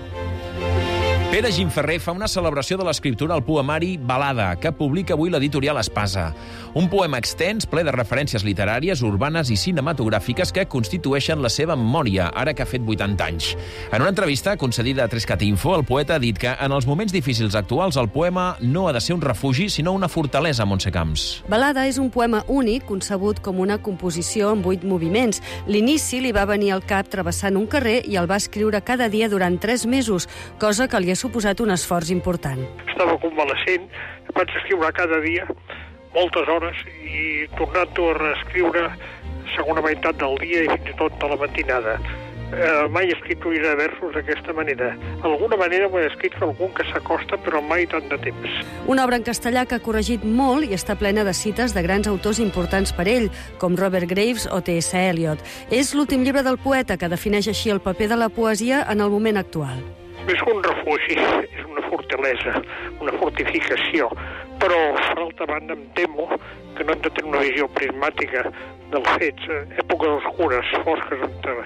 Pere Gimferrer fa una celebració de l'escriptura al poemari Balada, que publica avui l'editorial Espasa. Un poema extens, ple de referències literàries, urbanes i cinematogràfiques que constitueixen la seva memòria, ara que ha fet 80 anys. En una entrevista concedida a 3cat Info, el poeta ha dit que en els moments difícils actuals el poema no ha de ser un refugi, sinó una fortalesa, Montse Camps. Balada és un poema únic, concebut com una composició en 8 moviments. L'inici li va venir al cap travessant un carrer i el va escriure cada dia durant 3 mesos, cosa que li ha suposat un esforç important. Estava convalescent, vaig escriure cada dia, moltes hores, i tornant-ho a reescriure segona meitat del dia i fins i tot a la matinada. Mai he escrit de versos d'aquesta manera. D'alguna manera m'ho he escrit algun que s'acosta, però mai tant de temps. Una obra en castellà que ha corregit molt i està plena de cites de grans autors importants per ell, com Robert Graves o T.S. Eliot. És l'últim llibre del poeta que defineix així el paper de la poesia en el moment actual. És un refugi, és una fortalesa, una fortificació, però, per altra banda, em temo que no hem de tenir una visió prismàtica dels fets. Èpoques oscures, fosques,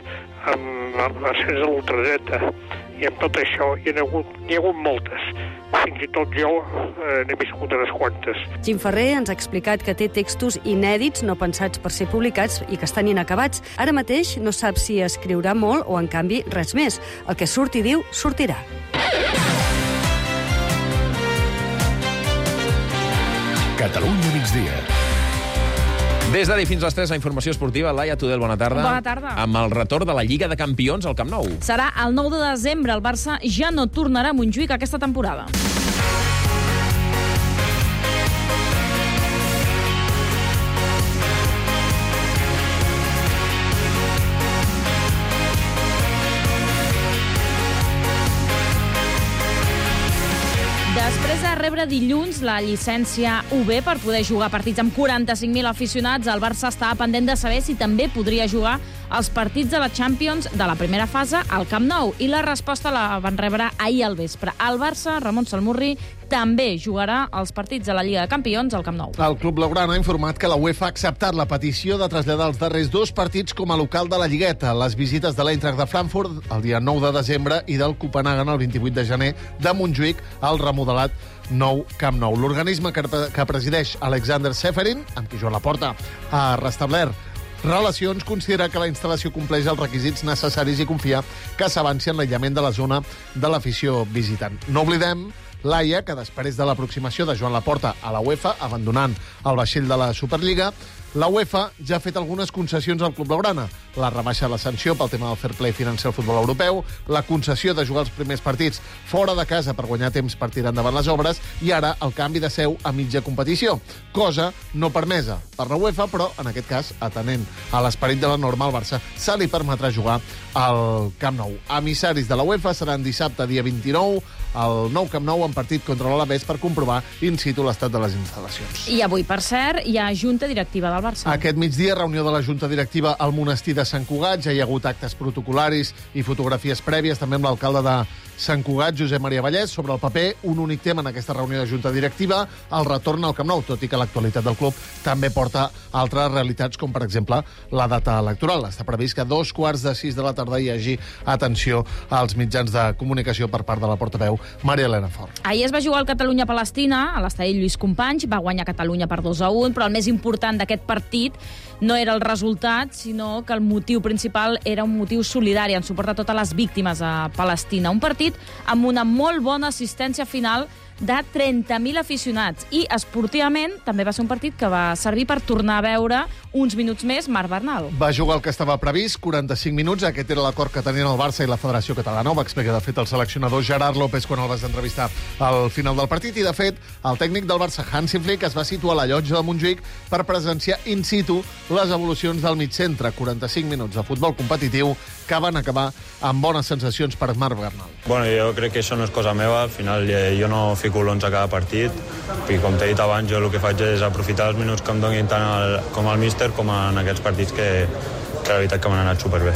amb l'ascens de l'ultradreta i amb tot això, n'hi ha hagut moltes. Fins i tot jo n'he viscut unes quantes. Gimferrer ens ha explicat que té textos inèdits no pensats per ser publicats i que estan inacabats. Ara mateix no sap si escriurà molt o, en canvi, res més. El que surti, diu, sortirà. Catalunya migdia. Des d'ara fins a les 3, la informació esportiva. Laia Tudel, bona tarda. Bona tarda. Amb el retorn de la Lliga de Campions al Camp Nou. Serà el 9 de desembre. El Barça ja no tornarà a Montjuïc aquesta temporada. Després de rebre dilluns la llicència UB per poder jugar partits amb 45.000 aficionats, el Barça estava pendent de saber si també podria jugar els partits de la Champions de la primera fase al Camp Nou. I la resposta la van rebre ahir al vespre. El Barça, Ramon Salmurri, també jugarà els partits de la Lliga de Campions al Camp Nou. El club blaugrana ha informat que la UEFA ha acceptat la petició de traslladar els darrers 2 partits com a local de la Lligueta, les visites de l'Eintracht de Frankfurt el dia 9 de desembre i del Copenhagen el 28 de gener de Montjuïc al remodelat nou Camp Nou. L'organisme que presideix Alexander Seferin, amb qui Joan Laporta ha restablert relacions, considera que la instal·lació compleix els requisits necessaris i confia que s'avanci en l'aïllament de la zona de l'afició visitant. No oblidem, Laia, que després de l'aproximació de Joan Laporta a la UEFA, abandonant el vaixell de la Superliga, la UEFA ja ha fet algunes concessions al club blaugrana. La rebaixa de la sanció pel tema del fair play financer al futbol europeu, la concessió de jugar els primers partits fora de casa per guanyar temps per tirar endavant les obres i ara el canvi de seu a mitja competició, cosa no permesa per la UEFA, però en aquest cas, atenent a l'esperit de la norma, al Barça se li permetrà jugar al Camp Nou. Emissaris de la UEFA seran dissabte, dia 29, al nou Camp Nou en partit contra l'Alavés per comprovar in situ l'estat de les instal·lacions. I avui, per cert, hi ha junta directiva del Barça. Aquest migdia, reunió de la Junta Directiva al monestir de Sant Cugat. Ja hi ha hagut actes protocolaris i fotografies prèvies, també amb l'alcalde de Sant Cugat, Josep Maria Vallès. Sobre el paper, un únic tema en aquesta reunió de Junta Directiva, el retorn al Camp Nou, tot i que l'actualitat del club també porta altres realitats, com per exemple la data electoral. Està previst que a 5:15 de la tarda hi hagi atenció als mitjans de comunicació per part de la portaveu Maria Elena Fort. Ahir es va jugar el Catalunya-Palestina a l'estadi Lluís Companys, va guanyar Catalunya per 2-1, però el més important d'aquest partit no era el resultat, sinó que el motiu principal era un motiu solidari en suport a totes les víctimes a Palestina. Un partit amb una molt bona assistència final de 30.000 aficionats. I esportivament també va ser un partit que va servir per tornar a veure uns minuts més Marc Bernal. Va jugar el que estava previst, 45 minuts. Aquest era l'acord que tenien el Barça i la Federació Catalana. Ho va explicar, de fet, el seleccionador Gerard López quan el vas entrevistar al final del partit. I, de fet, el tècnic del Barça, Hansi Flick, es va situar a la llotja de Montjuïc per presenciar in situ les evolucions del migcentre. 45 minuts de futbol competitiu que van acabar amb bones sensacions per Marc Bernal. Bueno, jo crec que això no és cosa meva. Al final jo no fico l'11 a cada partit i, com t'he dit abans, jo el que faig és aprofitar els minuts que em donin tant com el míster com en aquests partits que la veritat que m'han anat superbé.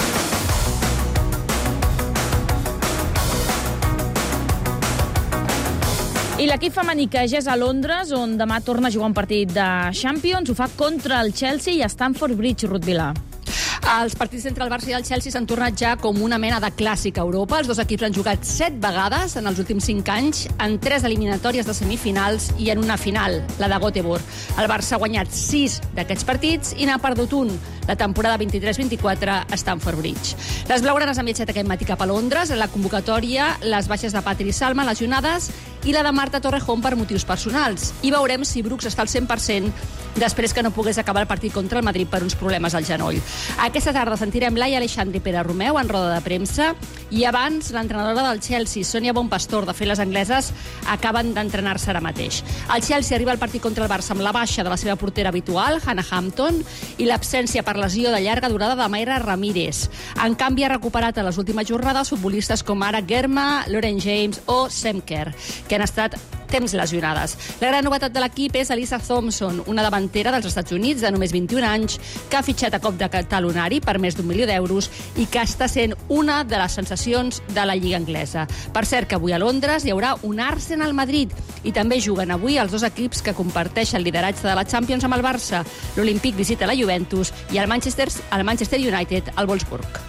I l'equip femení que ja és a Londres, on demà torna a jugar un partit de Champions, ho fa contra el Chelsea i a Stamford Bridge, Ruth Vilà. Els partits entre el Barça i el Chelsea s'han tornat ja com una mena de clàssic a Europa. Els dos equips han jugat 7 vegades en els últims 5 anys, en 3 eliminatòries de semifinals i en una final, la de Göteborg. El Barça ha guanyat 6 d'aquests partits i n'ha perdut un, la temporada 23-24 a Stamford Bridge. Les blaugranes han viatjat aquest matí cap a Londres. En la convocatòria, les baixes de Patri Salma, lesionades, i la de Marta Torrejón per motius personals. I veurem si Brooks està al 100% després que no pogués acabar el partit contra el Madrid per uns problemes al genoll. Aquesta tarda sentirem Laia Aleixandre i Pere Romeu en roda de premsa i abans l'entrenadora del Chelsea, Sònia Bonpastor. De fet, les angleses acaben d'entrenar-se ara mateix. El Chelsea arriba al partit contra el Barça amb la baixa de la seva portera habitual, Hannah Hampton, i l'absència per lesió de llarga durada de Mayra Ramírez. En canvi, ha recuperat a les últimes jornades futbolistes com ara Germa, Lauren James o Sam Kerr, que han estat temps lesionades. La gran novetat de l'equip és Elisa Thompson, una davantera dels Estats Units de només 21 anys, que ha fitxat a cop de talonari per més d'1 milió d'euros i que està sent una de les sensacions de la Lliga anglesa. Per cert, que avui a Londres hi haurà un Arsenal-Madrid i també juguen avui els dos equips que comparteixen el lideratge de la Champions amb el Barça. L'Olímpic visita la Juventus i el Manchester United al Wolfsburg.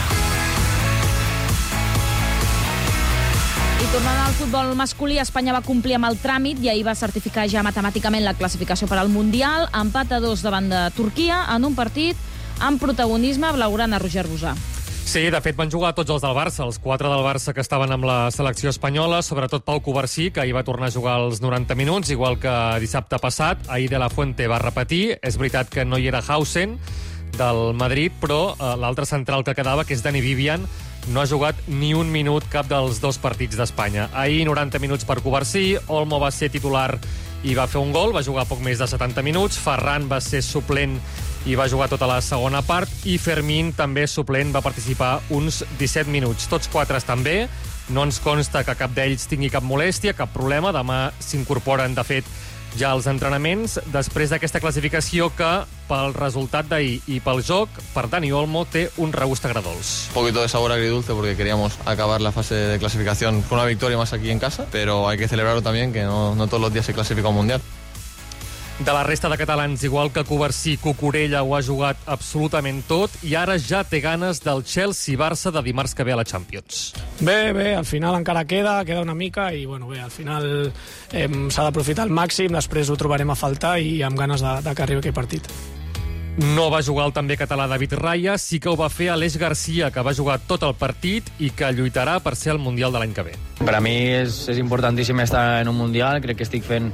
I tornant al futbol masculí, Espanya va complir amb el tràmit i ahir va certificar ja matemàticament la classificació per al Mundial. Empat a 2 davant de Turquia en un partit amb protagonisme blaugrana, Roger Rosà. Sí, de fet van jugar tots els del Barça, els 4 del Barça que estaven amb la selecció espanyola, sobretot Pau Covarsí, que ahir va tornar a jugar els 90 minuts, igual que dissabte passat. Ahir De La Fuente va repetir. És veritat que no hi era Hausen, del Madrid, però l'altre central que quedava, que és Dani Vivian, no ha jugat ni un minut cap dels dos partits d'Espanya. Ahir 90 minuts per Covarsí, Olmo va ser titular i va fer un gol, va jugar poc més de 70 minuts, Ferran va ser suplent i va jugar tota la segona part, i Fermín, també suplent, va participar uns 17 minuts. Tots 4 estan bé, no ens consta que cap d'ells tingui cap molèstia, cap problema. Demà s'incorporen, de fet, ja els entrenaments, després d'aquesta classificació que, pel resultat d'ahir i pel joc, per Dani Olmo té un regust agradolç. Un poquito de sabor agridulce porque queríamos acabar la fase de clasificación con una victoria más aquí en casa, pero hay que celebrarlo también, que no todos los días se clasifica un mundial. De la resta de catalans, igual que Covarsí, Cucurella ho ha jugat absolutament tot i ara ja té ganes del Chelsea-Barça de dimarts que ve a la Champions. Bé, al final encara queda una mica i bé, al final s'ha d'aprofitar al màxim, després ho trobarem a faltar i amb ganes de que arribi aquell partit. No va jugar el també català David Raya, sí que ho va fer Aleix Garcia, que va jugar tot el partit i que lluitarà per ser al Mundial de l'any que ve. Per a mi és importantíssim estar en un Mundial, crec que estic fent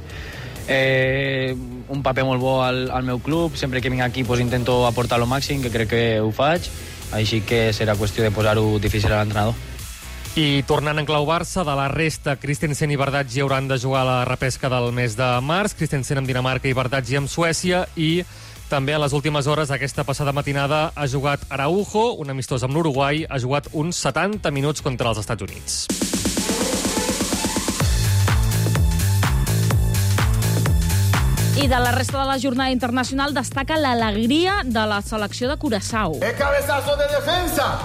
un paper molt bo al meu club, sempre que vinc aquí intento aportar el màxim, que crec que ho faig, així que serà qüestió de posar-ho difícil a l'entrenador. I tornant en clau Barça, de la resta, Christensen i Bardghji hauran de jugar a la repesca del mes de març, Christensen amb Dinamarca i Bardghji amb Suècia, i també a les últimes hores, aquesta passada matinada, ha jugat Araujo, un amistós amb l'Uruguai, ha jugat uns 70 minuts contra els Estats Units. I de la resta de la jornada internacional destaca l'alegria de la selecció de Curaçao. ¡El cabezazo de defensa!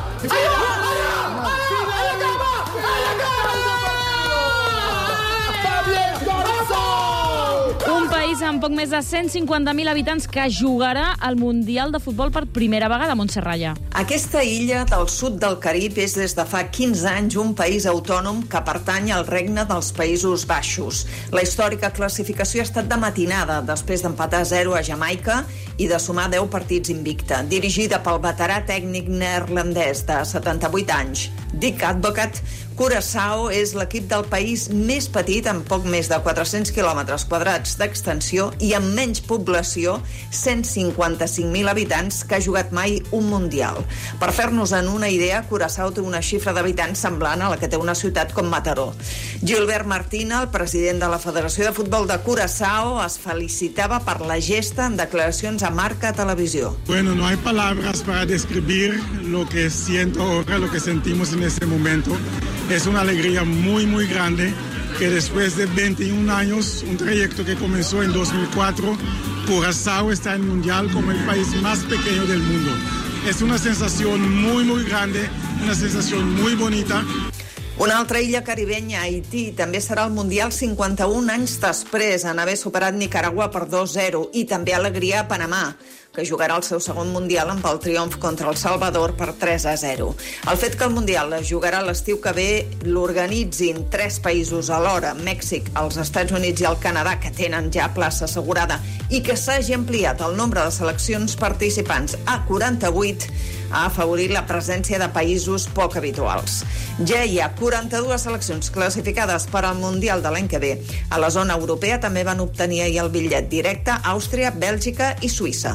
Un país amb poc més de 150.000 habitants que jugarà al Mundial de Futbol per primera vegada, Montserrat. Aquesta illa del sud del Carib és des de fa 15 anys un país autònom que pertany al Regne dels Països Baixos. La històrica classificació ha estat de matinada, després d'empatar 0 a Jamaica i de sumar 10 partits invicta. Dirigida pel veterà tècnic neerlandès de 78 anys, Dick Advocat, Curaçao és l'equip del país més petit, amb poc més de 400 quilòmetres quadrats d'extensió i amb menys població, 155.000 habitants, que ha jugat mai un Mundial. Per fer-nos en una idea, Curaçao té una xifra d'habitants semblant a la que té una ciutat com Mataró. Gilbert Martina, el president de la Federació de Futbol de Curaçao, es felicitava per la gesta en declaracions a Marca Televisió. Bueno, no hay palabras para describir lo que siento ahora, lo que sentimos en este momento. Es una alegría muy, muy grande que después de 21 años, un trayecto que comenzó en 2004, Curazao está en el Mundial como el país más pequeño del mundo. Es una sensación muy, muy grande, una sensación muy bonita. Una altra illa caribenya, Haití, també serà al Mundial 51 anys després en haver superat Nicaragua per 2-0, i també alegria a Panamà, que jugarà el seu segon Mundial amb el triomf contra El Salvador per 3-0. El fet que el Mundial es jugarà l'estiu que ve l'organitzin 3 països alhora, Mèxic, els Estats Units i el Canadà, que tenen ja plaça assegurada, i que s'hagi ampliat el nombre de seleccions participants a 48, ha afavorit la presència de països poc habituals. Ja hi ha 42 seleccions classificades per al Mundial de l'any que ve. A la zona europea també van obtenir ahir el bitllet directe Àustria, Bèlgica i Suïssa.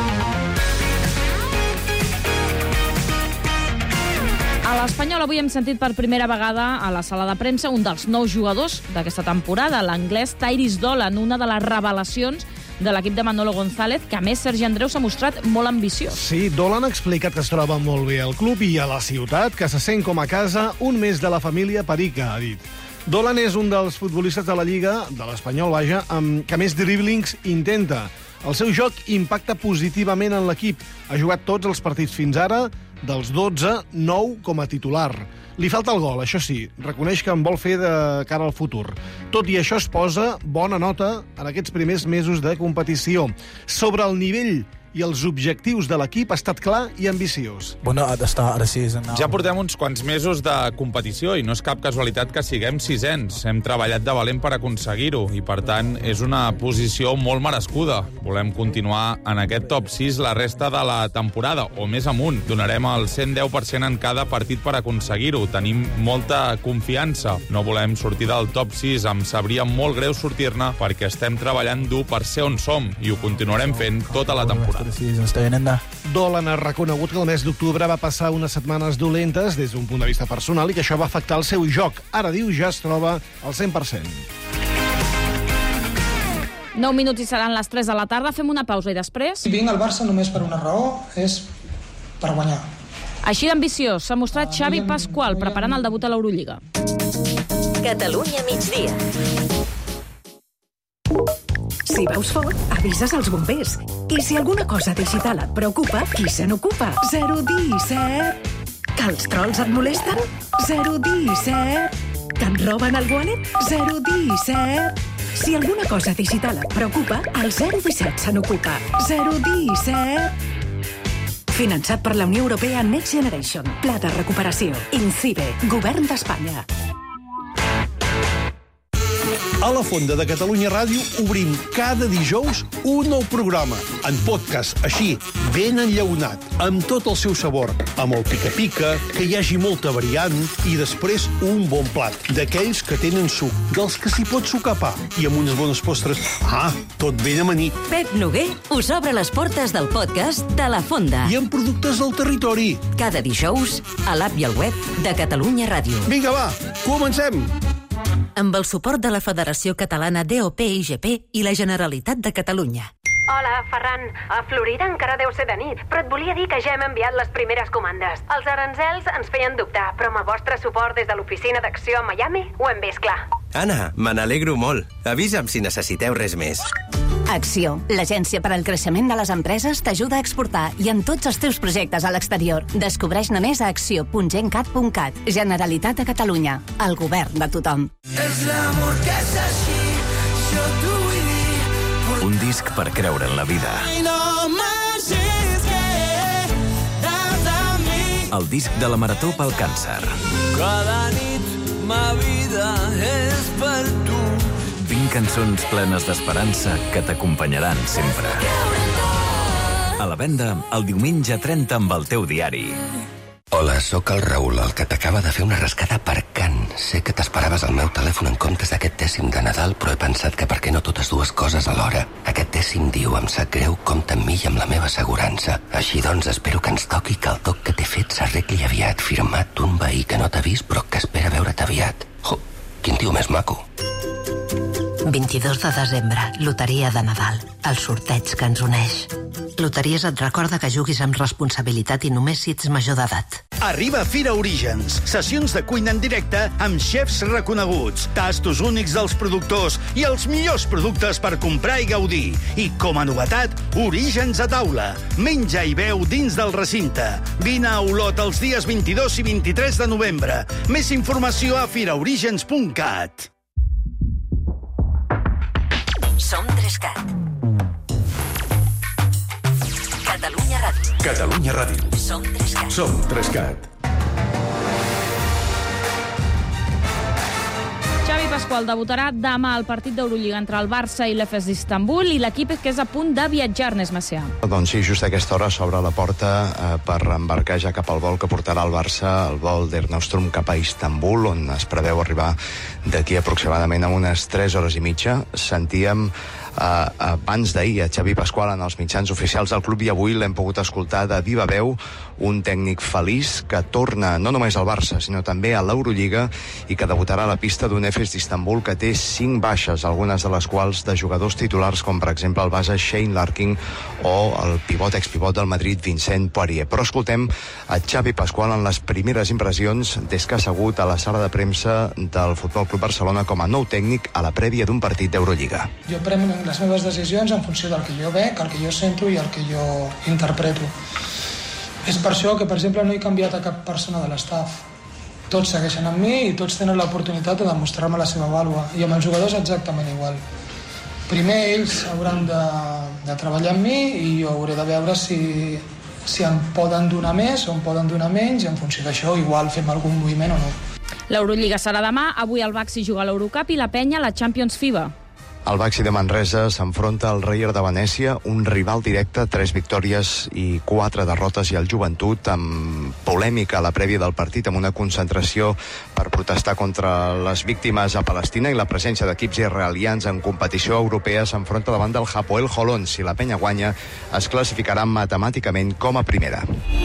A l'Espanyol avui hem sentit per primera vegada a la sala de premsa un dels nous jugadors d'aquesta temporada, l'anglès Tyrese Dolan, una de les revelacions de l'equip de Manolo González, que a més Sergi Andreu s'ha mostrat molt ambiciós. Sí, Dolan ha explicat que es troba molt bé al club i a la ciutat, que se sent com a casa, un més de la família Perica, ha dit. Dolan és un dels futbolistes de la Lliga, de l'Espanyol, vaja, que més driblings intenta. El seu joc impacta positivament en l'equip. Ha jugat tots els partits fins ara, dels 12, 9 com a titular. Li falta el gol, això sí. Reconeix que en vol fer de cara al futur. Tot i això es posa bona nota en aquests primers mesos de competició. Sobre el nivell i els objectius de l'equip ha estat clar i ambiciós. Ja portem uns quants mesos de competició i no és cap casualitat que siguem sisens. Hem treballat de valent per aconseguir-ho i, per tant, és una posició molt merescuda. Volem continuar en aquest top 6 la resta de la temporada, o més amunt. Donarem el 110% en cada partit per aconseguir-ho. Tenim molta confiança. No volem sortir del top 6. Em sabria molt greu sortir-ne perquè estem treballant dur per ser on som i ho continuarem fent tota la temporada. Dolan ha reconegut que el mes d'octubre va passar unes setmanes dolentes des d'un punt de vista personal i que això va afectar el seu joc. Ara, diu, ja es troba al 100%. 9 minuts i seran les 3 de la tarda. Fem una pausa i després... Vinc al Barça només per una raó, és per guanyar. Així d'ambiciós s'ha mostrat Xavi Pasqual preparant el debut a l'Eurolliga. Catalunya migdia. Si veus foc, avises els bombers. I si alguna cosa digital et preocupa, qui se n'ocupa? 017. Que els trolls et molesten? 017. Que et roben el wallet? 017. Si alguna cosa digital et preocupa, el 017 se n'ocupa. 017. Finançat per la Unió Europea Next Generation. Pla de recuperació. INCIBE. Govern d'Espanya. A la Fonda de Catalunya Ràdio obrim cada dijous un nou programa, en podcast, així, ben enllaunat, amb tot el seu sabor, amb el pica-pica, que hi hagi molta variant, i després un bon plat, d'aquells que tenen suc, dels que s'hi pot sucar pa, i amb unes bones postres. Tot ben amanit. Pep Noguer us obre les portes del podcast de La Fonda. I amb productes del territori. Cada dijous, a l'app i al web de Catalunya Ràdio. Vinga, va, comencem! Amb el suport de la Federació Catalana DOP-IGP i la Generalitat de Catalunya. Hola, Ferran. A Florida encara deu ser de nit, però et volia dir que ja hem enviat les primeres comandes. Els aranzels ens feien dubtar, però amb el vostre suport des de l'oficina d'acció a Miami ho hem vist clar. Anna, me n'alegro molt. Avisa'm si necessiteu res més. Acció, l'agència per al creixement de les empreses, t'ajuda a exportar i en tots els teus projectes a l'exterior. Descobreix-ne més a acció.gencat.cat. Generalitat de Catalunya. El govern de tothom. És l'amor que és així, jo t'ho vull dir. disc per creure en la vida. El disc de la Marató pel Càncer. Cada nit ma vida és per tu. 20 cançons plenes d'esperança que t'acompanyaran sempre. A la venda, el diumenge 30 amb el teu diari. Hola, sóc el Raül, el que t'acaba de fer una rascada aparcant. Sé que t'esperaves el meu telèfon en comptes d'aquest dècim de Nadal, però he pensat que per què no totes dues coses alhora. Aquest dècim diu, em sap greu, compta amb mi i amb la meva assegurança. Així doncs, espero que ens toqui que el toc que t'he fet s'arregli aviat. Firmat un veí que no t'ha vist, però que espera veure't aviat. Oh, quin tio més maco. 22 de desembre, loteria de Nadal. El sorteig que ens uneix. Loteries et recorda que juguis amb responsabilitat i només si ets major d'edat. Arriba Fira Orígens. Sessions de cuina en directe amb xefs reconeguts, tastos únics dels productors i els millors productes per comprar i gaudir. I com a novetat, Orígens a taula. Menja i beu dins del recinte. Vine a Olot els dies 22 i 23 de novembre. Més informació a firaorígens.cat. Som 3CAT. Catalunya Ràdio. Catalunya Ràdio. Som 3CAT. Som 3CAT. Xavi Pasqual debutarà demà al partit d'Eurolliga entre el Barça i l'Efes d'Istanbul i l'equip que és a punt de viatjar, Ernest Macià. Doncs sí, just a aquesta hora s'obre la porta per embarcar ja cap al vol que portarà el Barça, el vol d'Ernostrum cap a Istanbul, on es preveu arribar d'aquí aproximadament a unes 3 hores i mitja. Sentíem abans d'ahir a Xavi Pasqual en els mitjans oficials del club i avui l'hem pogut escoltar de viva veu, un tècnic feliç que torna no només al Barça sinó també a l'Eurolliga i que debutarà a la pista d'un Efes d'Istanbul que té 5 baixes, algunes de les quals de jugadors titulars com per exemple el base Shane Larkin o el expivot del Madrid Vincent Poirier. Però escoltem a Xavi Pasqual en les primeres impressions des que ha assegut a la sala de premsa del Futbol Club Barcelona com a nou tècnic a la prèvia d'un partit d'Eurolliga. Jo prenc les meves decisions en funció del que jo veig, el que jo sento i el que jo interpreto. És per això que, per exemple, no he canviat a cap persona de l'estaf. Tots segueixen amb mi i tots tenen l'oportunitat de demostrar-me la seva vàlua. I amb els jugadors exactament igual. Primer ells hauran de treballar amb mi i jo hauré de veure si em poden donar més o em poden donar menys i en funció d'això igual fem algun moviment o no. L'Eurolliga serà demà, avui el Baxi juga a l'Eurocup i la Penya a la Champions FIBA. El Baxi de Manresa s'enfronta al Rayer de Venècia, un rival directe, 3 victòries i 4 derrotes, i el Joventut amb polèmica a la prèvia del partit, amb una concentració per protestar contra les víctimes a Palestina i la presència d'equips israelians en competició europea, s'enfronta davant del Hapoel Holon. Si la Penya guanya, es classificarà matemàticament com a primera.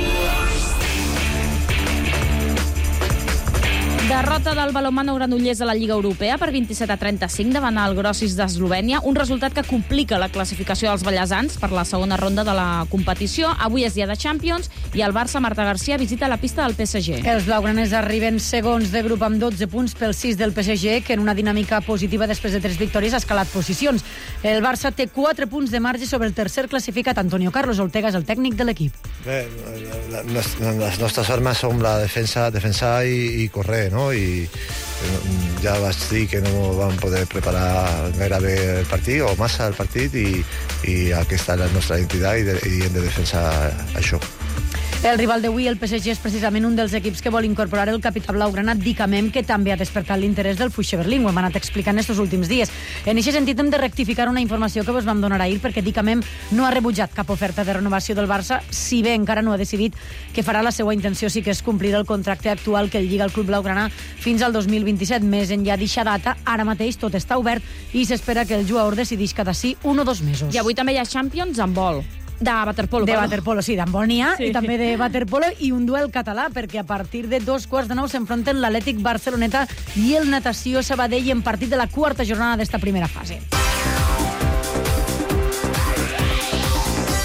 Derrota del balonmano Granollers a la Lliga Europea per 27-35 davant el Grossis d'Eslovènia, un resultat que complica la classificació dels ballesans per la segona ronda de la competició. Avui és dia de Champions i el Barça Marta Garcia visita la pista del PSG. Els blaugranes arriben segons de grup amb 12 punts pel 6 del PSG, que en una dinàmica positiva després de 3 victòries ha escalat posicions. El Barça té 4 punts de marge sobre el tercer classificat. Antonio Carlos Ortega és el tècnic de l'equip. Bé, les nostres armes són la defensar i correr, no? I ja vaig dir que no vam poder preparar gairebé el partit o massa el partit i aquesta és la nostra identitat i hem de defensar això. El rival d'avui, el PSG, és precisament un dels equips que vol incorporar el capità blaugrana Dicamem, que també ha despertat l'interès del Fuixer Berlín. Ho hem anat explicant estos últims dies. En aquest sentit, hem de rectificar una informació que vos vam donar ahir, perquè Dicamem no ha rebutjat cap oferta de renovació del Barça, si bé encara no ha decidit que farà. La seva intenció sí que és complir el contracte actual que el lliga el club blaugrana fins al 2027. Més enllà d'eixa data, ara mateix tot està obert i s'espera que el jugador decidís cada sí 1 o 2 mesos. I avui també hi ha Champions en vol. De waterpolo, de waterpolo, sí, d'handbol n'hi ha, sí. I també de waterpolo, i un duel català, perquè a partir de 2:15 s'enfronten l'Atlètic Barceloneta i el Natació Sabadell en partit de la 4ª jornada d'esta primera fase. I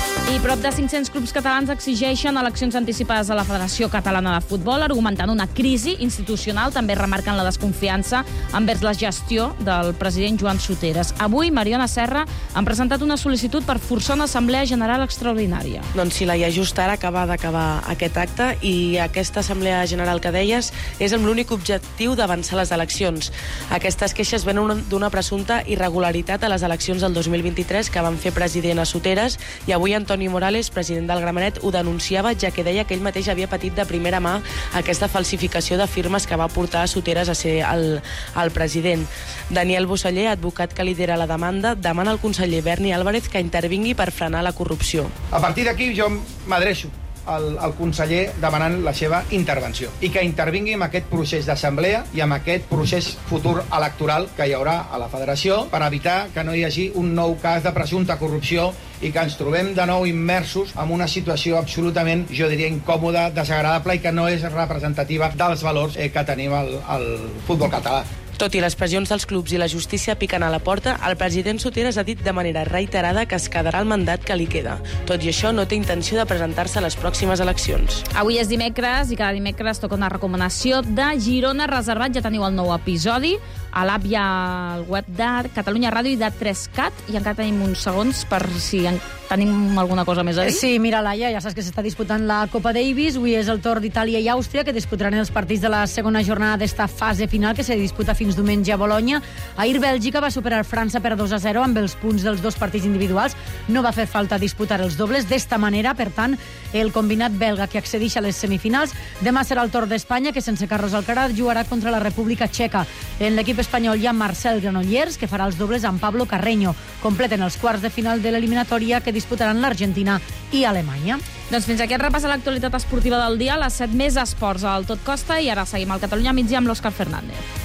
Prop de 500 clubs catalans exigeixen eleccions anticipades a la Federació Catalana de Futbol, argumentant una crisi institucional. També remarquen la desconfiança envers la gestió del president Joan Soteres. Avui, Mariona Serra han presentat una sol·licitud per forçar una assemblea general extraordinària. Doncs sí, Laia, just ara acaba d'acabar aquest acte i aquesta assemblea general que deies és amb l'únic objectiu d'avançar les eleccions. Aquestes queixes venen d'una presumpta irregularitat a les eleccions del 2023 que van fer president a Soteres, i avui Antoni Morales, president del Gramenet, ho denunciava, ja que deia que ell mateix havia patit de primera mà aquesta falsificació de firmes que va portar a Soteres a ser el president. Daniel Busseller, advocat que lidera la demanda, demana al conseller Berni Álvarez que intervingui per frenar la corrupció. A partir d'aquí jo m'adreço al conseller demanant la seva intervenció i que intervingui en aquest procés d'assemblea i en aquest procés futur electoral que hi haurà a la federació per evitar que no hi hagi un nou cas de presumpta corrupció i que ens trobem de nou immersos en una situació absolutament, jo diria, incòmoda, desagradable i que no és representativa dels valors que tenim al futbol català. Tot i les pressions dels clubs i la justícia piquen a la porta, el president Soteres ha dit de manera reiterada que es quedarà el mandat que li queda. Tot i això, no té intenció de presentar-se a les pròximes eleccions. Avui és dimecres i cada dimecres toca una recomanació de Girona Reservat. Ja teniu el nou episodi a l'app i al web de Catalunya Ràdio i de 3CAT, i encara tenim uns segons per si tenim alguna cosa més a dir. Sí, mira, Laia, ja saps que s'està disputant la Copa Davis. Avui és el torn d'Itàlia i Àustria, que disputaran els partits de la segona jornada d'esta fase final, que se disputa fins diumenge a Bologna. Ahir Bèlgica va superar França per 2-0 amb els punts dels dos partits individuals. No va fer falta disputar els dobles. D'esta manera, per tant, el combinat belga que accedeix a les semifinals. Demà serà el torn d'Espanya, que sense Carlos Alcaraz jugarà contra la República Txeca. En l'equip espanyol hi ha Marcel Granollers, que farà els dobles amb Pablo Carreño. Completen els quarts de final de l'eliminatòria, que disputaran l'Argentina i Alemanya. Doncs fins aquí el repàs a l'actualitat esportiva del dia. A les 7 més esports al Tot Costa, i ara seguim al Catalunya Migdia amb l'Òscar Fernández.